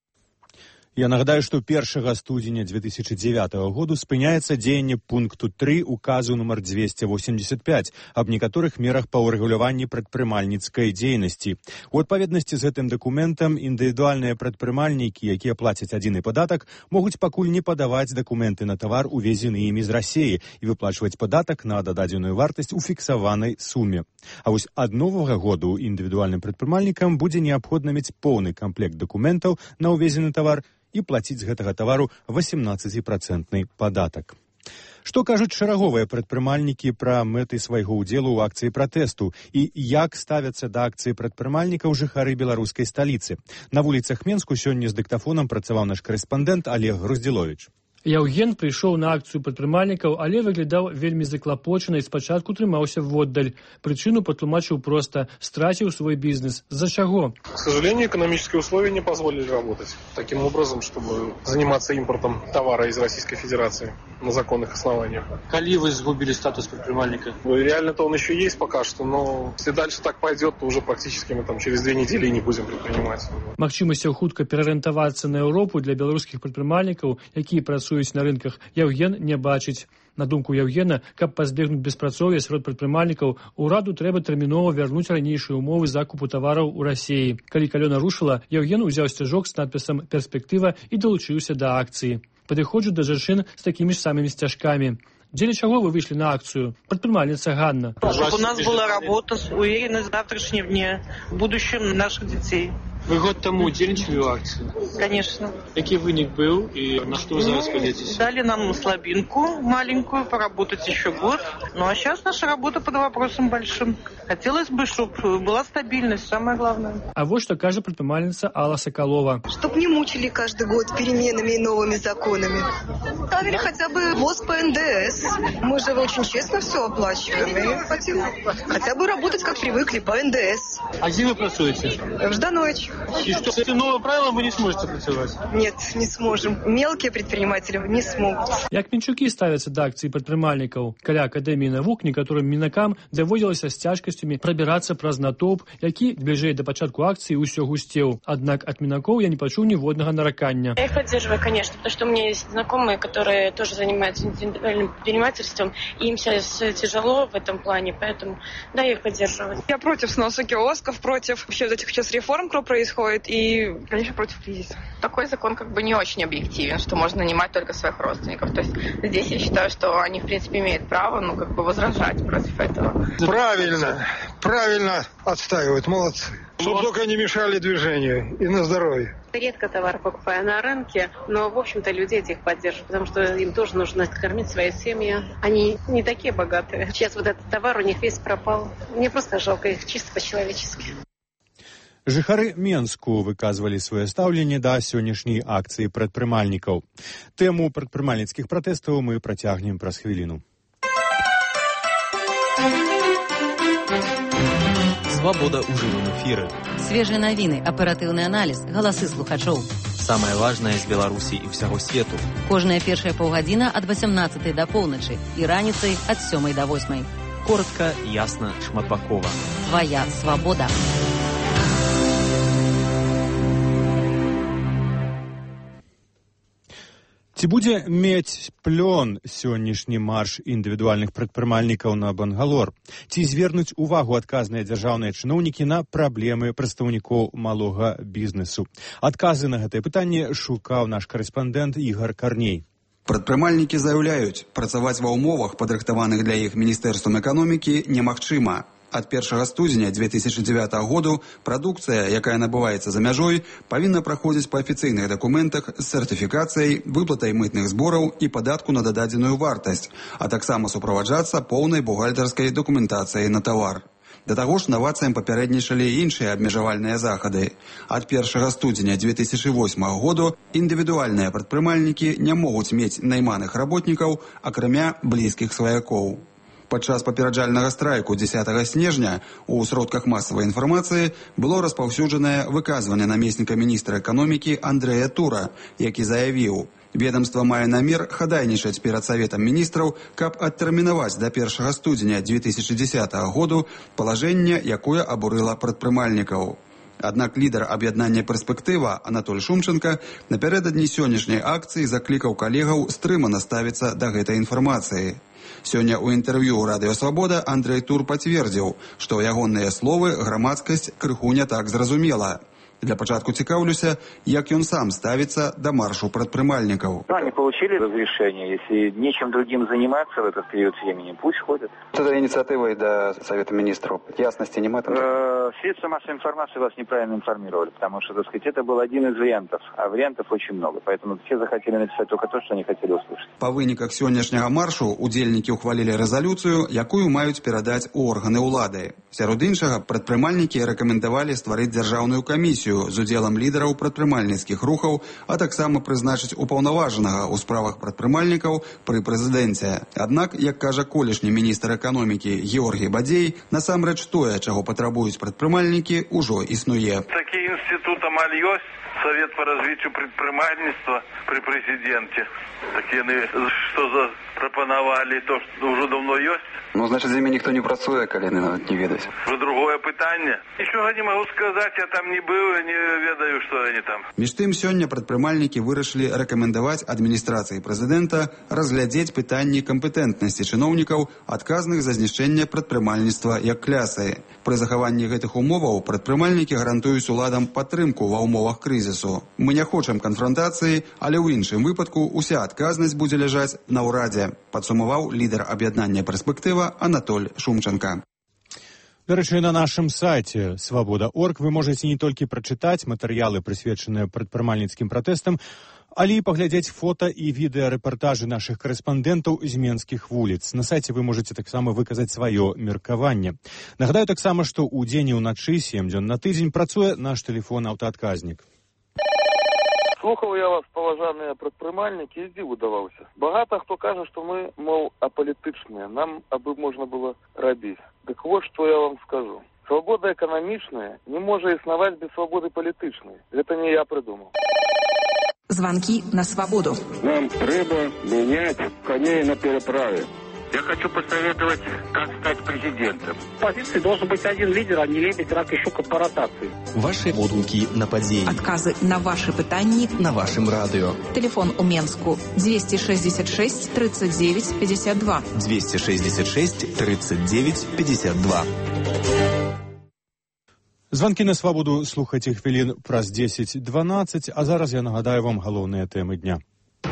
Я нагадаю, што 1 студзеня 2009 году спыняецца дзеянне пункту 3 указу нумар 285 аб некаторых мерах па ўрэгуляванні прадпрымальніцкай дзейнасці. У адпаведнасці з гэтым дакументам індывідуальныя прадпрымальнікі, якія плацяць адзіны падатак, могуць пакуль не падаваць дакументы на тавар, увезены імі з Расіі, і выплачваць падатак на дададзеную вартасць у фіксаванай суме. А вось ад новага году індывідуальным прадпрымальнікам будзе неабходна мець поўны камплект дакументаў на ўвезены тавар і плаціць з гэтага тавару 18% падатак. Што кажуць шараговыя прадпрымальнікі пра мэты свайго ўдзелу ў акцыі пратэсту і як ставяцца да акцыі прадпрымальнікаў жыхары беларускай сталіцы? На вуліцах Менску сёння з дыктафонам працаваў наш карэспандэнт Олег Груздзіловіч. Яўген прыйшоў на акцыю прадпрымальнікаў, але выглядаў вельмі заклапочана і спачатку трымаўся воддаль. Прычыну патлумачыў проста – страціў свой бизнес. За чаго? К сожалению, экономические условия не позволили работать таким образом, чтобы заниматься импортом товара из Российской Федерации на законных основаниях. Калі вы згубили статус предпринимальника? Реально-то он еще есть пока что, но если дальше так пойдет, то уже практически мы там через 2 недели не будем предпринимать. Магчымасцяў хутка пераарыентавацца на Еўропу для беларускіх прадпрымальнікаў, якія працуюць на рынках, Яўген не бачыць. На думку Яўгена, каб пазбегнуць беспрацоўя сярод прадпрымальнікаў, ураду трэба тэрмінова вярнуць ранейшыя умовы закупу тавараў у Расіі. Калі калёна рушыла, Яўген узяў сцяжок з надпісам «Перспектыва» і далучыўся да акцыі. Падыходжу да жанчын з такімі ж самымі сцяжкамі. Дзеля чаго вы вышли на акцию? Предпринимательница Ганна. Чтобы у нас была работа, уверенность в завтрашнем дне, в будущем наших детей. Вы год тому удзельнічалі ў акцыі? Конечно. Які вынік быў и на что вы зараз пойдетесь? Дали нам слабинку маленькую, поработать еще год. Ну а сейчас наша работа под вопросом большим. Хотелось бы, чтобы была стабильность, самое главное. А вот что кажет предпринимательница Алла Соколова. Чтоб не мучили каждый год переменами и новыми законами. Ставили хотя бы ВОЗ по НДС. Мы же очень честно все оплачиваем. И хотим хотя бы работать, как привыкли, по НДС. А где вы працуете? В Ждановичах. И что, с этим новым правилом вы не сможете працаваць? Нет, не сможем. Мелкие предприниматели не смогут. Як мінчукі ставяцца да акцыі прадпрымальнікаў? Каля Акадэміі навук некаторым мінакам даводзілася з цяжкасцямі прабірацца праз натоўп, які бліжэй да пачатку акцыі ўсё гусцеў. Аднак ад мінакоў я не пачуў ніводнага наракання. Я их поддерживаю, конечно, потому что у меня есть знакомые, которые тоже занимаются индивидуальным предпринимательством, и им сейчас тяжело в этом плане, поэтому, да, я их поддерживаю. Я против сноса киосков, против вообще вот этих сейчас реформ, которые происходят. происходит, и, конечно, против кризиса. Такой закон как бы не очень объективен, что можно нанимать только своих родственников. То есть здесь я считаю, что они, в принципе, имеют право, ну, как бы возражать против этого. Правильно отстаивают, молодцы. Чтобы только не мешали движению и на здоровье. Редко товар покупаю на рынке, но, в общем-то, люди этих поддерживают, потому что им тоже нужно кормить свои семьи. Они не такие богатые. Сейчас вот этот товар у них весь пропал. Мне просто жалко их, чисто по-человечески. Жыхары Менску выказвалі сваё стаўленне да сённяшняй акцыі прадпрымальнікаў. Тэму прадпрымальніцкіх пратэстаў мы працягнем праз хвіліну. Свобода ў жывым эфіры. Свежыя навіны, аператыўны аналіз, галасы слухачоў. Самае важнае з Беларусі і ўсяго свету. Кожная першая паўгадзіна ад 18 да поўначы і раніцай ад 7 да 8. Коротка, ясна, шматбакова. Твая свабода. Ці будзе мець плён сённяшні марш індывідуальных прадпрымальнікаў на Бангалор? Ці звернуць увагу адказныя дзяржаўныя чыноўнікі на праблемы прадстаўнікоў малога бізнесу? Адказы на гэтае пытанне шукаў наш карэспандэнт Ігар Карней. Прадпрымальнікі заяўляюць, працаваць ва ўмовах, падрыхтаваных для іх Міністэрствам эканомікі, немагчыма. Ад 1 студзеня 2009 году прадукцыя, якая набываецца за мяжой, павінна праходзіць па афіцыйных дакументах з сертыфікацыяй, выплатай мытных збораў і падатку на дададзеную вартасць, а таксама суправаджацца поўнай бухгалтарскай дакументацыяй на тавар. Да таго ж навацыям папярэднічалі іншыя абмежавальныя захады. Ад 1 студзеня 2008 году індывідуальныя прадпрымальнікі не могуць мець найманых работнікаў, акрамя блізкіх сваякоў. Падчас папераджальнага страйку 10 снежня у сродках масавай інфармацыі было распаўсюджанае выказванне намесніка міністра эканомікі Андрэя Тура, які заявіў: ведамства мае намер хадайнічаць перад Саветам міністраў, каб адтэрмінаваць да 1 студзеня 2010 году палажэнне, якое абурыла прадпрымальнікаў. Аднак лідар аб'яднання «Перспектыва» Анатоль Шумченко напярэдадні сённяшняй акцыі заклікаў калегаў стрымана ставіцца да гэтай інфармацыі. Сёння ў інтэрв'ю «Радыё Свабода» Андрэй Тур пацвердзіў, што ягоныя словы грамадскасць крыху не так зразумела. Для пачатку цікаўлюся, як ён сам ставіцца да маршу прадпрымальнікаў. Они получили разрешение, если нечем другим заниматься в этот период времени, пусть ходят. Это инициатива и до Совета министров. Ясности нет. Средства массовой информации вас неправильно информировали, потому что, так сказать, это был один из вариантов, а вариантов очень много, поэтому все захотели написать только то, что они хотели услышать. Па выніках сённяшняга маршу удзельнікі ўхвалілі рэзалюцыю, якую маюць перадаць у органы ўлады. Сярод іншага, прадпрымальнікі рэкамендавалі стварыць дзяржаўную камісію з удзелам лідараў прадпрымальніцкіх рухаў, а таксама прызначыць упаўнаважанага ў справах прадпрымальнікаў пры прэзідэнце. Аднак, як кажа колішні міністр эканомікі Георгій Бадзей, насамрэч тое, чаго патрабуюць прадпрымальнікі, ужо існуе. Такі інстытут амаль ёсць, Совет по развитию предпринимательства при президенте. Так яны что запропонавали, то что уже давно есть. Ну, значит, з імі ніхто не працуе, калі яны нават не ведаюць. Уже другое пытанне. Нічога не могу сказать, я там не был, не ведаю, что они там. Між тым, сёння прадпрымальнікі вырашылі рэкамендаваць адміністрацыі прэзідэнта разглядзець пытанні кампетэнтнасці чыноўнікаў, адказных за знішчэнне прадпрымальніцтва як клясы. Пры захаванні гэтых умоваў прадпрымальнікі гарантуюць уладам падтрымку ва ўмовах крызісу. Мы не хочам канфронтацыі, але ў іншым выпадку уся адказнасць будзе ляжаць на ўрадзе, падсумаваў лідар аб'яднання «Перспектыва» Анатоль Шумченко. До рэчы, на нашым сайце «Свабода.орг» вы можаце не толькі прачытаць матэрыялы, прысвечаныя прадпрымальніцкім пратэстам, але і паглядзець фота і відэарэпартажы нашых карэспандэнтаў з менскіх вуліц. На сайце вы можаце таксама выказаць сваё меркаванне. Нагадаю таксама, што ў дзень і ўначы 7 дзён на тыдзень працуе наш тэлефон-аўтаадказнік. Слухаў я вас, паважаныя прадпрымальнікі, і здзіву даваўся. Багата хто кажа, што мы, мол, апалітычныя, нам абы можна было рабіць. Дык вот што я вам скажу. Свабода эканамічная не можа існаваць без свабоды палітычнай. Гэта не я прыдумаў. Звонки на свободу. Нам трэба менять коней на переправе. Я хочу посоветовать, как стать президентом. В позиции должен быть один лидер, а не лебедь, рак и щука по ротации. Ваши водгуки на подзей. Отказы на ваши пытанні на вашем радио. Телефон у Менску 266 39 52. 266 39 52. Званкі на свабоду слухайце хвілін праз 10-12, а зараз я нагадаю вам галоўныя тэмы дня.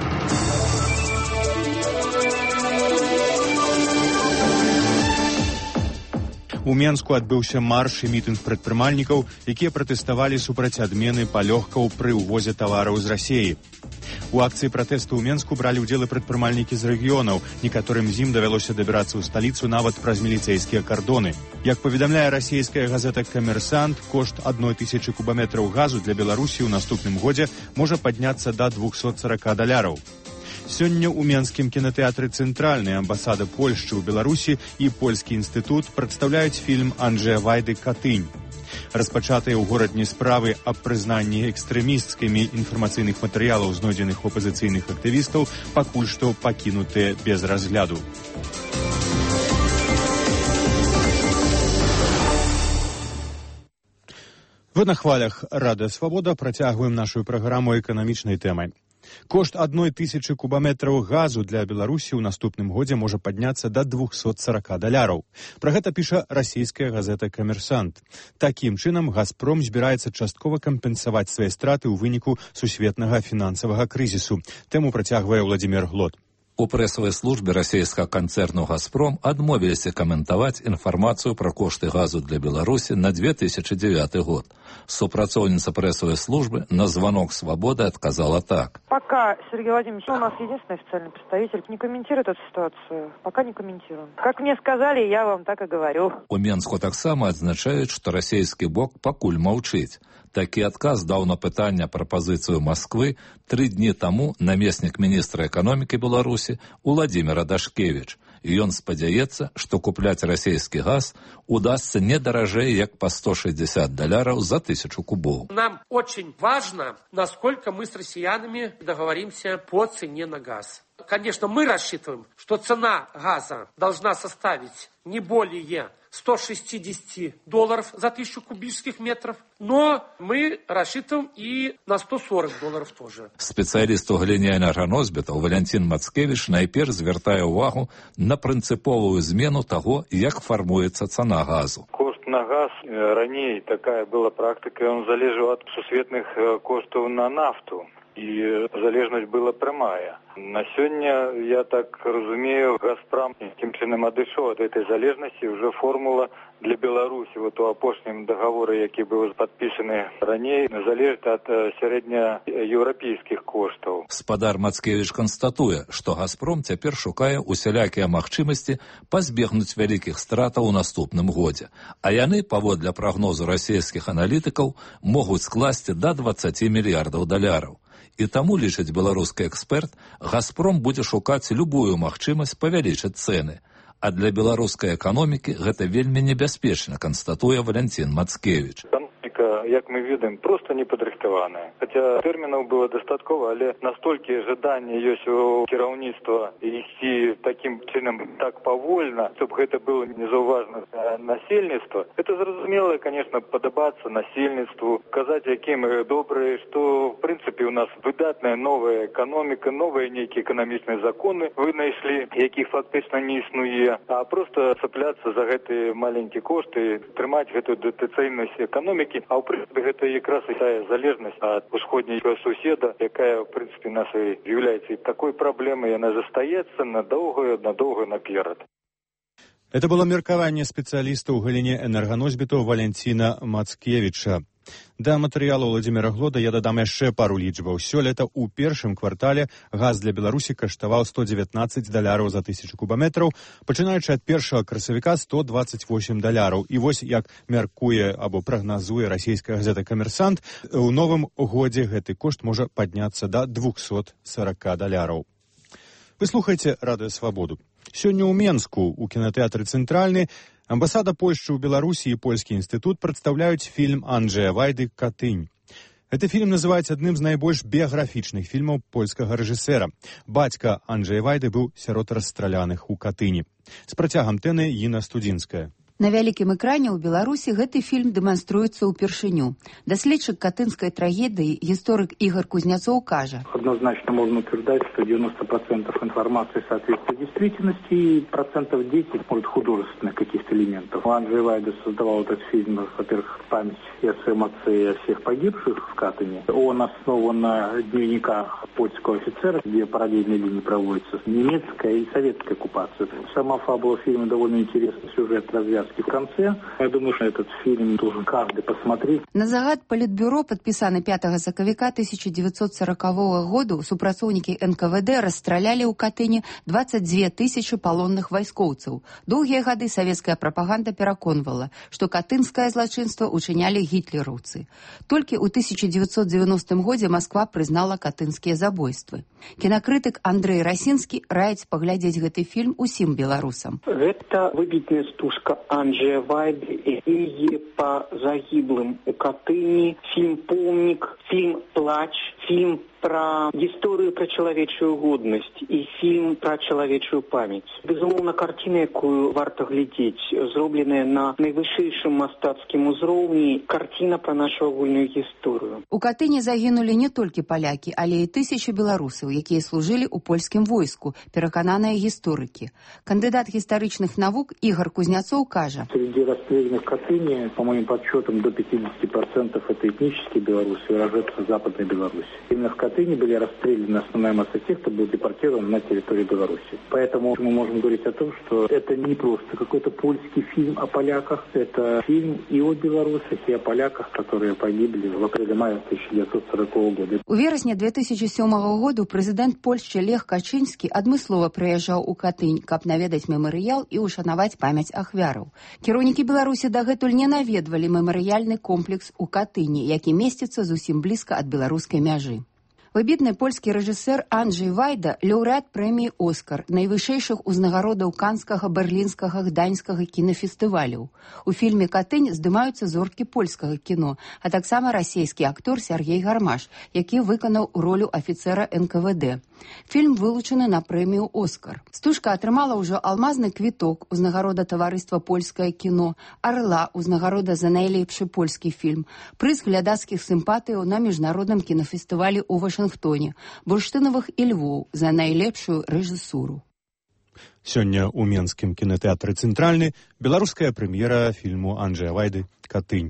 У Менску адбыўся марш і мітынг прадпрымальнікаў, якія пратэставалі супраць адмены палёгкаў пры ўвозе тавараў з Расіі. У акцыі пратэсту ў Менску бралі ўдзел і прадпрымальнікі з рэгіёнаў. Некаторым з ім давялося дабірацца ў сталіцу нават праз міліцэйскія кардоны. Як паведамляе расійская газета «Камерсант», кошт 1000 кубаметраў газу для Беларусі ў наступным годзе можа падняцца да $240. Сёння ў Менскім кінатэатры «Цэнтральны» амбасада Польшчы ў Беларусі і Польскі інстытут прадстаўляюць фільм Анджэя Вайды «Катынь». Распачатыя ў горадні справы аб прызнанні экстрэмісцкімі інфармацыйных матэрыялаў, знойдзеных у апазіцыйных актывістаў, пакуль што пакінутыя без разгляду. Вы на хвалях Радыё Свабода працягваем нашу праграму эканамічнай тэмай. Кошт 1000 кубаметраў газу для Беларусі ў наступным годзе можа падняцца да $240. Пра гэта піша расійская газета «Камерсант». Такім чынам, «Газпром» збіраецца часткова кампенсаваць свае страты ў выніку сусветнага фінансавага крызісу. Тэму працягвае Владимир Глот. У прэсавай службе расійскага канцэрну «Газпром» адмовіліся каментаваць інфармацыю пра кошты газу для Беларусі на 2009 год. Супрацоўніца прэсавай службы на звонок «Свободы» отказала так. Пока, Сергей Владимирович, у нас единственный официальный представитель, не комментирует эту ситуацию. Пока не комментируем. Как мне сказали, я вам так и говорю. У Менску таксама адзначаюць, што расійскі бок пакуль маўчыць. Такі адказ даў на пытанне пра пазіцыю Масквы 3 дні таму намеснік міністра эканомікі Беларусі Уладзімір Дашкевіч. І ён спадзяецца, што купляць расійскі газ удасся не даражэй, як па $160 за 1000 кубов. Нам очень важно, насколько мы с россиянами договоримся по цене на газ. Конечно, мы рассчитываем, что цена газа должна составить не более $160 за 1000 кубических метров, но мы рассчитываем и на $140 тоже. Спецыяліст у галіне энерганосбітаў Валентин Мацкевіч найперш звяртае ўвагу на прынцыповую змену таго, як фармуецца цана газу. Кошт на газ раней такая была практыка, он залежаў ад сусветных коштаў на нафту. І залежнасць была прямая. На сёння, я так разумею, «Газпром» таким чынам адышоў ад этой залежнасці, уже формула для Беларусі, вот у апошнім договоре, які быў падпісаны раней, залежыць ад сярэднееўрапейскіх коштаў. Спадар Мацкевіч канстатуе, што «Газпром» цяпер шукае усялякія магчымасці пазбегнуць вялікіх стратаў у наступным годзе. А яны, паводле прагнозу расійскіх аналітыкаў, могуць скласці да $20 мільярдаў. І таму, лічыць беларускі эксперт, «Газпром» будзе шукаць любую магчымасць павялічыць цэны. А для беларускай эканомікі гэта вельмі небяспечна, канстатуе Валентин Мацкевіч. Як мы ведаем, просто не падрыхтаваная. Хаця тэрмінаў было дастаткова, але настолькі жаданне ёсць у кіраўніцтва ісці такім чынам так павольна, щоб гэта было незаўважна насельніцтва. Это зразумела, конечно, падабацца насельніцтву, казаць, якія мы добрыя, што в прынцыпе у нас выдатная новая эканоміка, новыя нейкія эканамічныя законы вынайшлі, якіх фактычна не існуе, а просто цапляцца за гэтыя маленькія кошты, трымаць гэтую датацыйнасць эканомікі. А ў прынцыпе гэта якраз і тая залежнасць ад усходняга суседа, якая в прынцыпе нас і з'яўляецца і такой праблемай, яна застаецца надоўга наперад. Это было меркаванне спецыяліста ў галіне энерганосбітаў Валентина Мацкевіча. Да матэрыялу Владимира Глода я дадам яшчэ пару лічбаў. Сёлета ў першым квартале газ для Беларусі каштаваў $119 за 1000 кубаметраў, пачынаючы ад першага красавіка $128. І вось як мяркуе або прагназуе расійская газета «Камерсант», у новым годзе гэты кошт можа падняцца да $240. Вы слухаеце Радыё Свабоду. Сёння ў Менску у кінатэатры «Цэнтральны» амбасада Польшчы ў Беларусі і Польскі інстытут прадстаўляюць фільм Анджэя Вайды «Катынь». Гэты фільм называецца адным з найбольш біяграфічных фільмаў польскага рэжысэра. Бацька Анджэя Вайды быў сярод расстраляных у Катыні. З працягам тэны Інна Студзінская. На вялікім экране ў Беларусі гэты фільм дэманструецца ўпершыню. Даследчык катынскай трагедыі, гісторык Игорь Кузнецов кажа. Однозначно можно утверждать, что 90% информации соответствует действительности, и 10% может художественных каких-то элементов. Анджей Вайда создавал этот фильм, во-первых, в память и о своем отце, и о всех погибших в Катыни. Он основан на дневниках польского офицера, где параллельные линии проводятся немецкая и советская оккупация. Сама фабула фильма довольно интересный сюжет, развязки в конце. Я думаю, что этот фильм должен каждый посмотреть. На загад Палітбюро, падпісаны 5 сакавіка 1940 году, супрацоўнікі НКВД расстралялі ў Катыні 22 тысячи палонных вайскоўцаў. Доўгія гады савецкая прапаганда пераконвала, што катынскае злачынства учынялі гітлераўцы. Толькі ў 1990 годзе Масква прызнала катынскія забойствы. Кінакрытык Андрэй Расінскі раіць паглядзець гэты фільм усім беларусам. Гэта выбітная стужка Анджея Вайды і па загіблым у Катыні, фільм «Помнік», фільм «Плач», фільм про гісторыю пра чалавечую годнасць і фільм пра чалавечую памяць. Безумоўна, карціна, якую варта глядзець, зробленая на найвышэйшым мастацкім узроўні, карціна пра нашу агульную гісторыю. У Катыні загінулі не толькі палякі, але і тысячы беларусаў, якія служылі ў польскім войску, перакананыя гісторыкі. Кандыдат гістарычных навук Игорь Кузнецов кажа. Среди расстрелянных в Катыни, по моим подсчетам, до 50% это этнические белорусы, уроженцы Западной Беларуси. Именно в Катыни были расстреляны основная масса тех, кто был депортирован на территории Беларуси. Поэтому мы можем говорить о том, что это не просто какой-то польский фильм о поляках, это фильм и о белорусах, и о поляках, которые погибли в апреле-мае 1940 года. У верасні 2007 году прэзідэнт Польшчы Лех Качынскі адмыслова прыязджаў у Катынь, каб наведаць мемарыял і ушанаваць памяць ахвяраў. Кіраўнікі Беларусі дагэтуль не наведвалі мемарыяльны комплекс у Катыні, які месціцца зусім блізка ад беларускай мяжы. Выбітны польскі рэжысэр Анджей Вайда лаўрэат прэміі «Оскар», найвышэйшых узнагародаў канскага, берлінскага, гданьскага кінафестываляў. У фільме «Катынь» здымаюцца зоркі польскага кіно, а таксама расійскі актор Сергей Гармаш, які выканаў ролю афіцэра НКВД. Фільм вылучаны на прэмію «Оскар». Стужка атрымала ўжо алмазны квіток, узнагарода таварыства «Польскае кіно», «Арла», узнагарода за найлепшы польскі фільм, прыз глядацкіх сімпатыяў на міжнародным кінафестывалі ў Вашынгтоне, Бурштыновых і Львоў за найлепшую рэжысуру. Сёння ў Менскім кінатэатры «Цэнтральны» беларуская прэм'ера фільму Анджея Вайды «Катынь».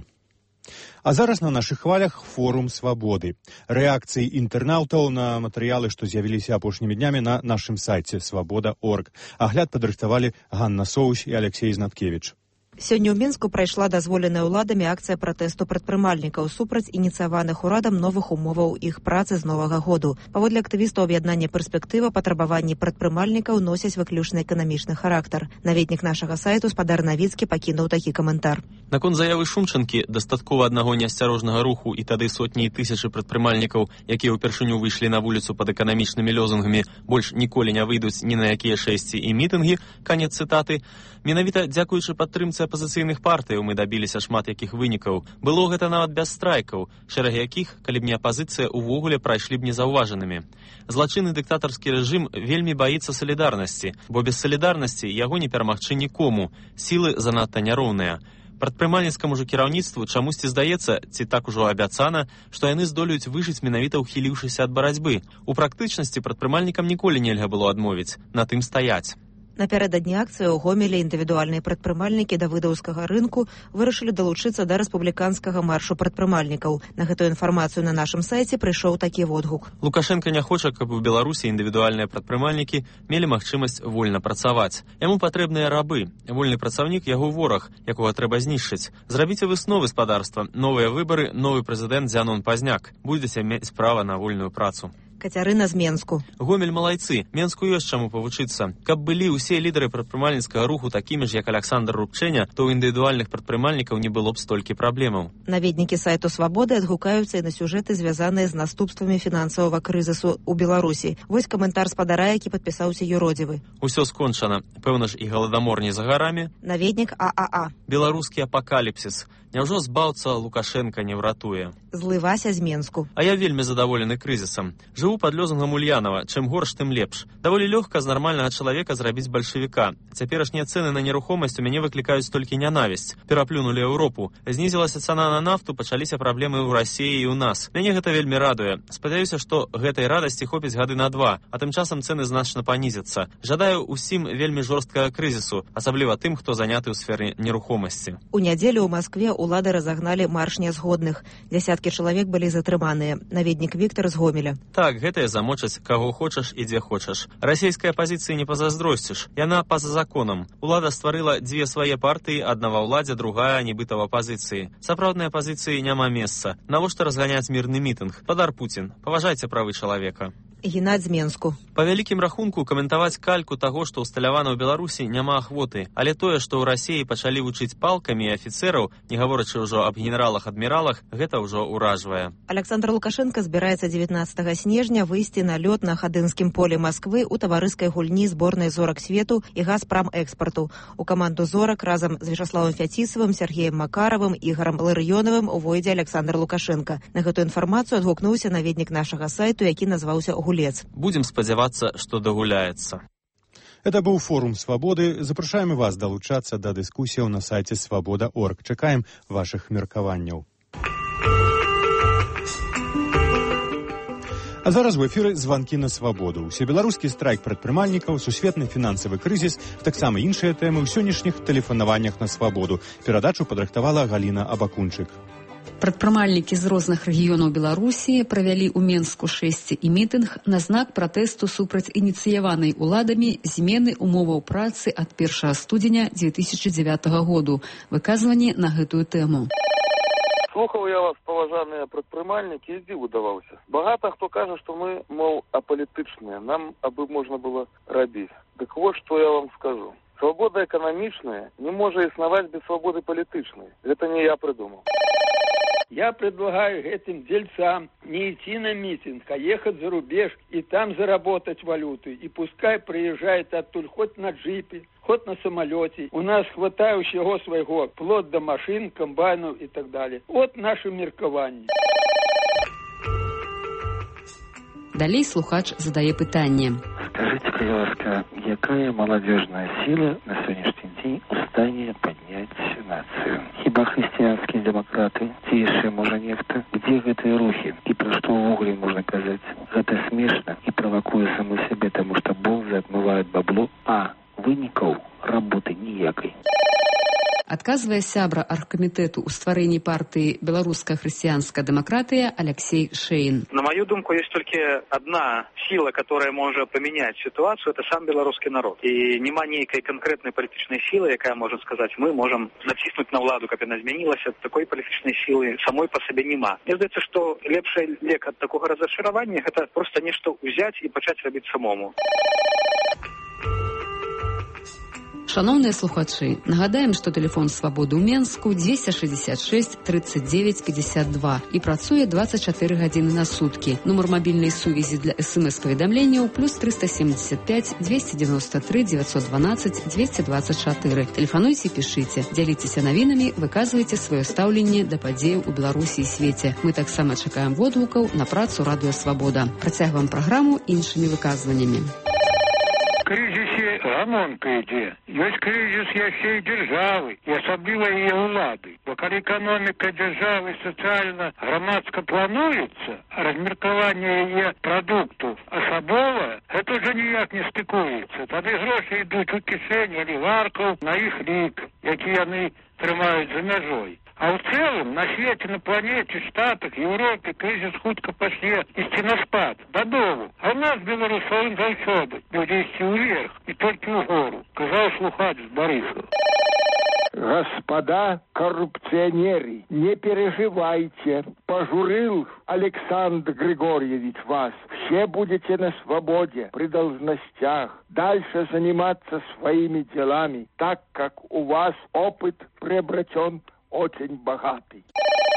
А зараз на нашых хвалях форум свабоды. Рэакцыі інтэрнаўтаў на матэрыялы, што з'явіліся апошнімі днямі на нашым сайце свабода.орг. Агляд падрыхтавалі Ганна Соусь і Алексей Знаткевіч. Сёння ў Мінску прайшла дазволеная ўладамі акцыя пратэсту прадпрымальнікаў супраць ініцыяваных урадам новых умоваў іх працы з новага году. Паводле актывістаў аб'яднання «Перспектыва», патрабаванні прадпрымальнікаў носяць выключна эканамічны характар. Наведнік нашага сайту Спадар Навіцкі пакінуў такі каментар. Наконт заявы Шумчанкі дастаткова аднаго неасцярожнага руху і тады сотні і тысячы прадпрымальнікаў, якія ўпершыню выйшлі на вуліцу пад эканамічнымі лозунгамі, больш ніколі не выйдуць ні на якія шэсці і мітынгі, канец цытаты. Менавіта дзякуючы падтрымцы апазіцыйных партыяў мы дабіліся шмат якіх вынікаў. Было гэта нават без страйкаў, шэрагі якіх, калі б не апазіцыя, увогуле прайшлі б незаўважанымі. Злачынны дыктатарскі рэжым вельмі баіцца салідарнасці, бо без салідарнасці яго не перамагчы нікому. Сілы занадта няроўныя. Прадпрымальніцкаму ж кіраўніцтву чамусьці здаецца, ці так ужо абяцана, што яны здолеюць выжыць менавіта ўхіліўшыся ад барацьбы. У практычнасці прадпрымальнікам ніколі нельга было адмовіць, на тым стаяць. Напярэдадні акцыі ў Гомелі індывідуальныя прадпрымальнікі давыдаўскага рынку вырашылі далучыцца да рэспубліканскага маршу прадпрымальнікаў. На гэтую інфармацыю на нашым сайце прыйшоў такі водгук. Лукашенка не хоча, каб у Беларусі індывідуальныя прадпрымальнікі мелі магчымасць вольна працаваць. Яму патрэбныя рабы. Вольны працаўнік яго вораг, якога трэба знішчыць. Зрабіце высновы, гаспадарства. Новыя выбары, новы прэзідэнт Зянон Пазняк. Будзеце мець права на вольную працу. Кацярына з Менску. Гомель малайцы. Менску ёсць чаму павучыцца. Каб былі ўсе лідары прадпрымальніцкага руху такімі ж, як Александр Рубчэня, то ў індывідуальных прадпрымальнікаў не было б столькі праблемаў. Наведнікі сайту «Свабоды» адгукаюцца і на сюжэты, звязаныя з наступствамі фінансавага крызісу ў Беларусі. Вось каментар спадара, які падпісаўся юродзівы. Усё скончана. Пэўна ж і галадамор не за гарамі. Наведнік ААА. Беларускі апакаліпсіс. Няўжо збаўца Лукашенка не ўратуе? Злы Вася з Менску. А я вельмі задаволены крызісам. Жыву пад лёзунгам Ульянова: чым горш, тым лепш. Даволі лёгка з нармальнага чалавека зрабіць бальшавіка. Цяперашнія цэны на нерухомасць у мяне выклікаюць толькі нянавісць. Пераплюнулі Еўропу. Знізілася цана на нафту, пачаліся праблемы ў Расіі і ў нас. Мяне гэта вельмі радуе. Спадзяюся, што гэтай радасці хопіць гады на 2, а тым часам цэны значна панізяцца. Жадаю ўсім вельмі жорсткага крызісу, асабліва тым, хто заняты ў сферы нерухомасці. У нядзелю ў Маскве ўлады разагналі марш нязгодных. Дзясяткі чалавек былі затрыманыя. Наведнік Віктор з Гомеля. Так, гэтыя замочаць каго хочаш і дзе хочаш. Расійскай апазіцыі не пазаздросціш. Яна па-за законам. Улада стварыла дзве свае партыі, адна ва ўладзе, другая нібыта ў апазіцыі. Сапраўднай апазіцыі няма месца. Навошта разганяць мірны мітынг? Падар Пуцін. Паважайце правы чалавека. Геннадзь з Менску. Па вялікім рахунку, каментаваць кальку таго, што ўсталявана ў Беларусі, няма ахвоты. Але тое, што ў Расіі пачалі вучыць палкамі і афіцэраў, не гаворачы ўжо аб генералах-адміралах, гэта ўжо ўражвае. Александр Лукашенко збіраецца 19 снежня выйсці на лёд на Хадынскім полі Масквы ў таварыскай гульні зборнай зорак свету і Газпрамэкспарту. У каманду зорак разам з Вячаславам Фяцісавым, Сергеем Макаравым, Ігорам Ларыёнавым увойдзе Александр Лукашенко. На гэтую інфармацыю адгукнуўся наведнік нашага сайту, які назваўся «Гулец». Будем спадзявацца, што дагуляецца. Это быў форум «Свабоды». Запрашаем вас далучацца да дыскусіяў на сайце свабода.орг. Чакаем вашых меркаванняў. А зараз в эфіры званкі на свабоду. Усебеларускі страйк прадпрымальнікаў, сусветны фінансавы крызіс, таксама іншыя тэмы ў сённяшніх тэлефанаваннях на свабоду. Перадачу падрыхтавала Галіна Абакунчык. Прадпрымальнікі з розных рэгіёнаў Беларусі правялі ў Менску шэсці і мітынг на знак пратэсту супраць ініцыяванай уладамі змены ўмоваў працы ад 1 студзеня 2009 году. Выказванні на гэтую тэму. Слухаў я вас, паважаныя прадпрымальнікі, і дзіву даваўся. Багата хто кажа, што мы, мол, апалітычныя, нам абы можна было рабіць. Дык вот што я вам скажу. Свабода эканамічная не можа існаваць без свабоды палітычнай. Гэта не я придумал. Я предлагаю этим дельцам не идти на митинг, а ехать за рубеж и там заработать валюты. И пускай приезжает оттуда хоть на джипе, хоть на самолете. У нас хватает всего своего, вплоть до машин, комбайнов и так далее. Вот наше меркование. Далей слухач задае пытанне. Скажите, пожалуйста, якая молодежная сила на сегодняшний день в состоянии поднять нацию? Хіба христианские демократы, ці яшчэ можа нехта? Где гэтыя рухи? И про что увогуле можно казаць? Гэта смешно и правакуе саму себе, потому что бонзы отмывают бабло, а вынікаў работы ніякай. Адказвае сябра аргкамітэту ў стварэнні партыі «Беларуская хрысціянская дэмакратыя» Алексей Шейн. На мою думку, есть только одна сила, которая может поменять ситуацию, это сам белорусский народ. И нема нейкой конкретной политической силы, якая может сказать, мы можем натиснуть на владу, как она изменилась. Такой политической силы самой по себе нема. Мне кажется, что лепший лек от такого разочарования – это просто нечто взять и начать робить самому. Шановныя слухачы, нагадаем, што тэлефон свабоды ў Менску 266 39 52 і працуе 24 гадзіны на суткі. Нумар мабільнай сувязі для СМС-паведамленняў +375 293 912 224. Тэлефануйце, пішыце, дзяліцеся навінамі, выказвайце сваё стаўленне да падзеяў у Беларусі і свеце. Мы таксама чакаем водгукаў на працу Радыё Свабода. Працягваем праграму іншымі выказваннямі. Кризисе гамонка ідзе. Ёсць кризис яшчэ і дзяржавы, і асабліва яе ўлады. Бо калі эканоміка дзяржавы сацыяльна грамадска плануецца, а размеркаванне яе прадукту асабовае, гэта ўжо ніяк не стыкуецца. Тады грошы ідуць у кішэні алігархаў на іх лік, які яны трымаюць за мяжой. А ў цэлым на свеце, на планеце, Штатах, Еўропе крызіс хутка пачне ісці на спад, дадолу. А ў нас, беларусаў, заўсёды будзе ісці ўверх і толькі ўгору, казаў слухач з Барысава. Господа коррупционеры, не переживайте. Пожурил Александр Григорьевич вас. Все будете на свободе, при должностях. Дальше заниматься своими делами, так как у вас опыт приобретен очень богатый.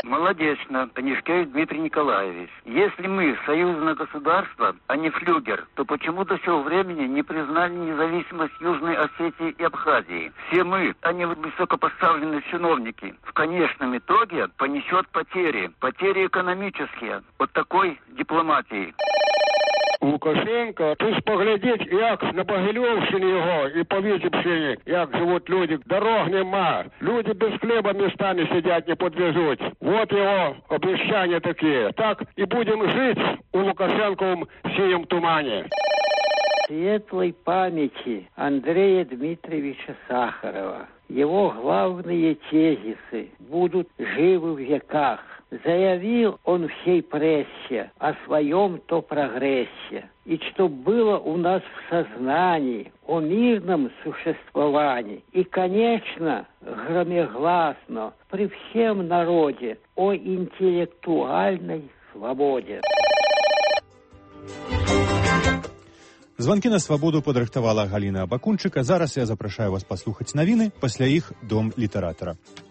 Молодечно, Панишкевич Дмитрий Николаевич. Если мы союзное государство, а не флюгер, то почему до сего времени не признали независимость Южной Осетии и Абхазии? Все мы, а не высокопоставленные чиновники, в конечном итоге понесет потери экономические от такой дипломатии. Лукашенко, ти ж поглядіть, як на Могилевщині його і по Вітебщині, як живуть люди. Дорог нема. Люди без хліба містами сидять, не підвезуть. Вот його обіцяння такі. Так і будемо жити у Лукашенковому синем тумані. Светлой памяти Андрея Дмитриевича Сахарова. Его главные тезисы будут живы в веках. Заявил он всей прессе о своем-то прогрессе. И чтоб было у нас в сознании о мирном существовании. И, конечно, громогласно при всем народе о интеллектуальной свободе. Званкі на свабоду падрыхтавала Галіна Абакунчык, а зараз я запрашаю вас паслухаць навіны, пасля іх дом літаратара.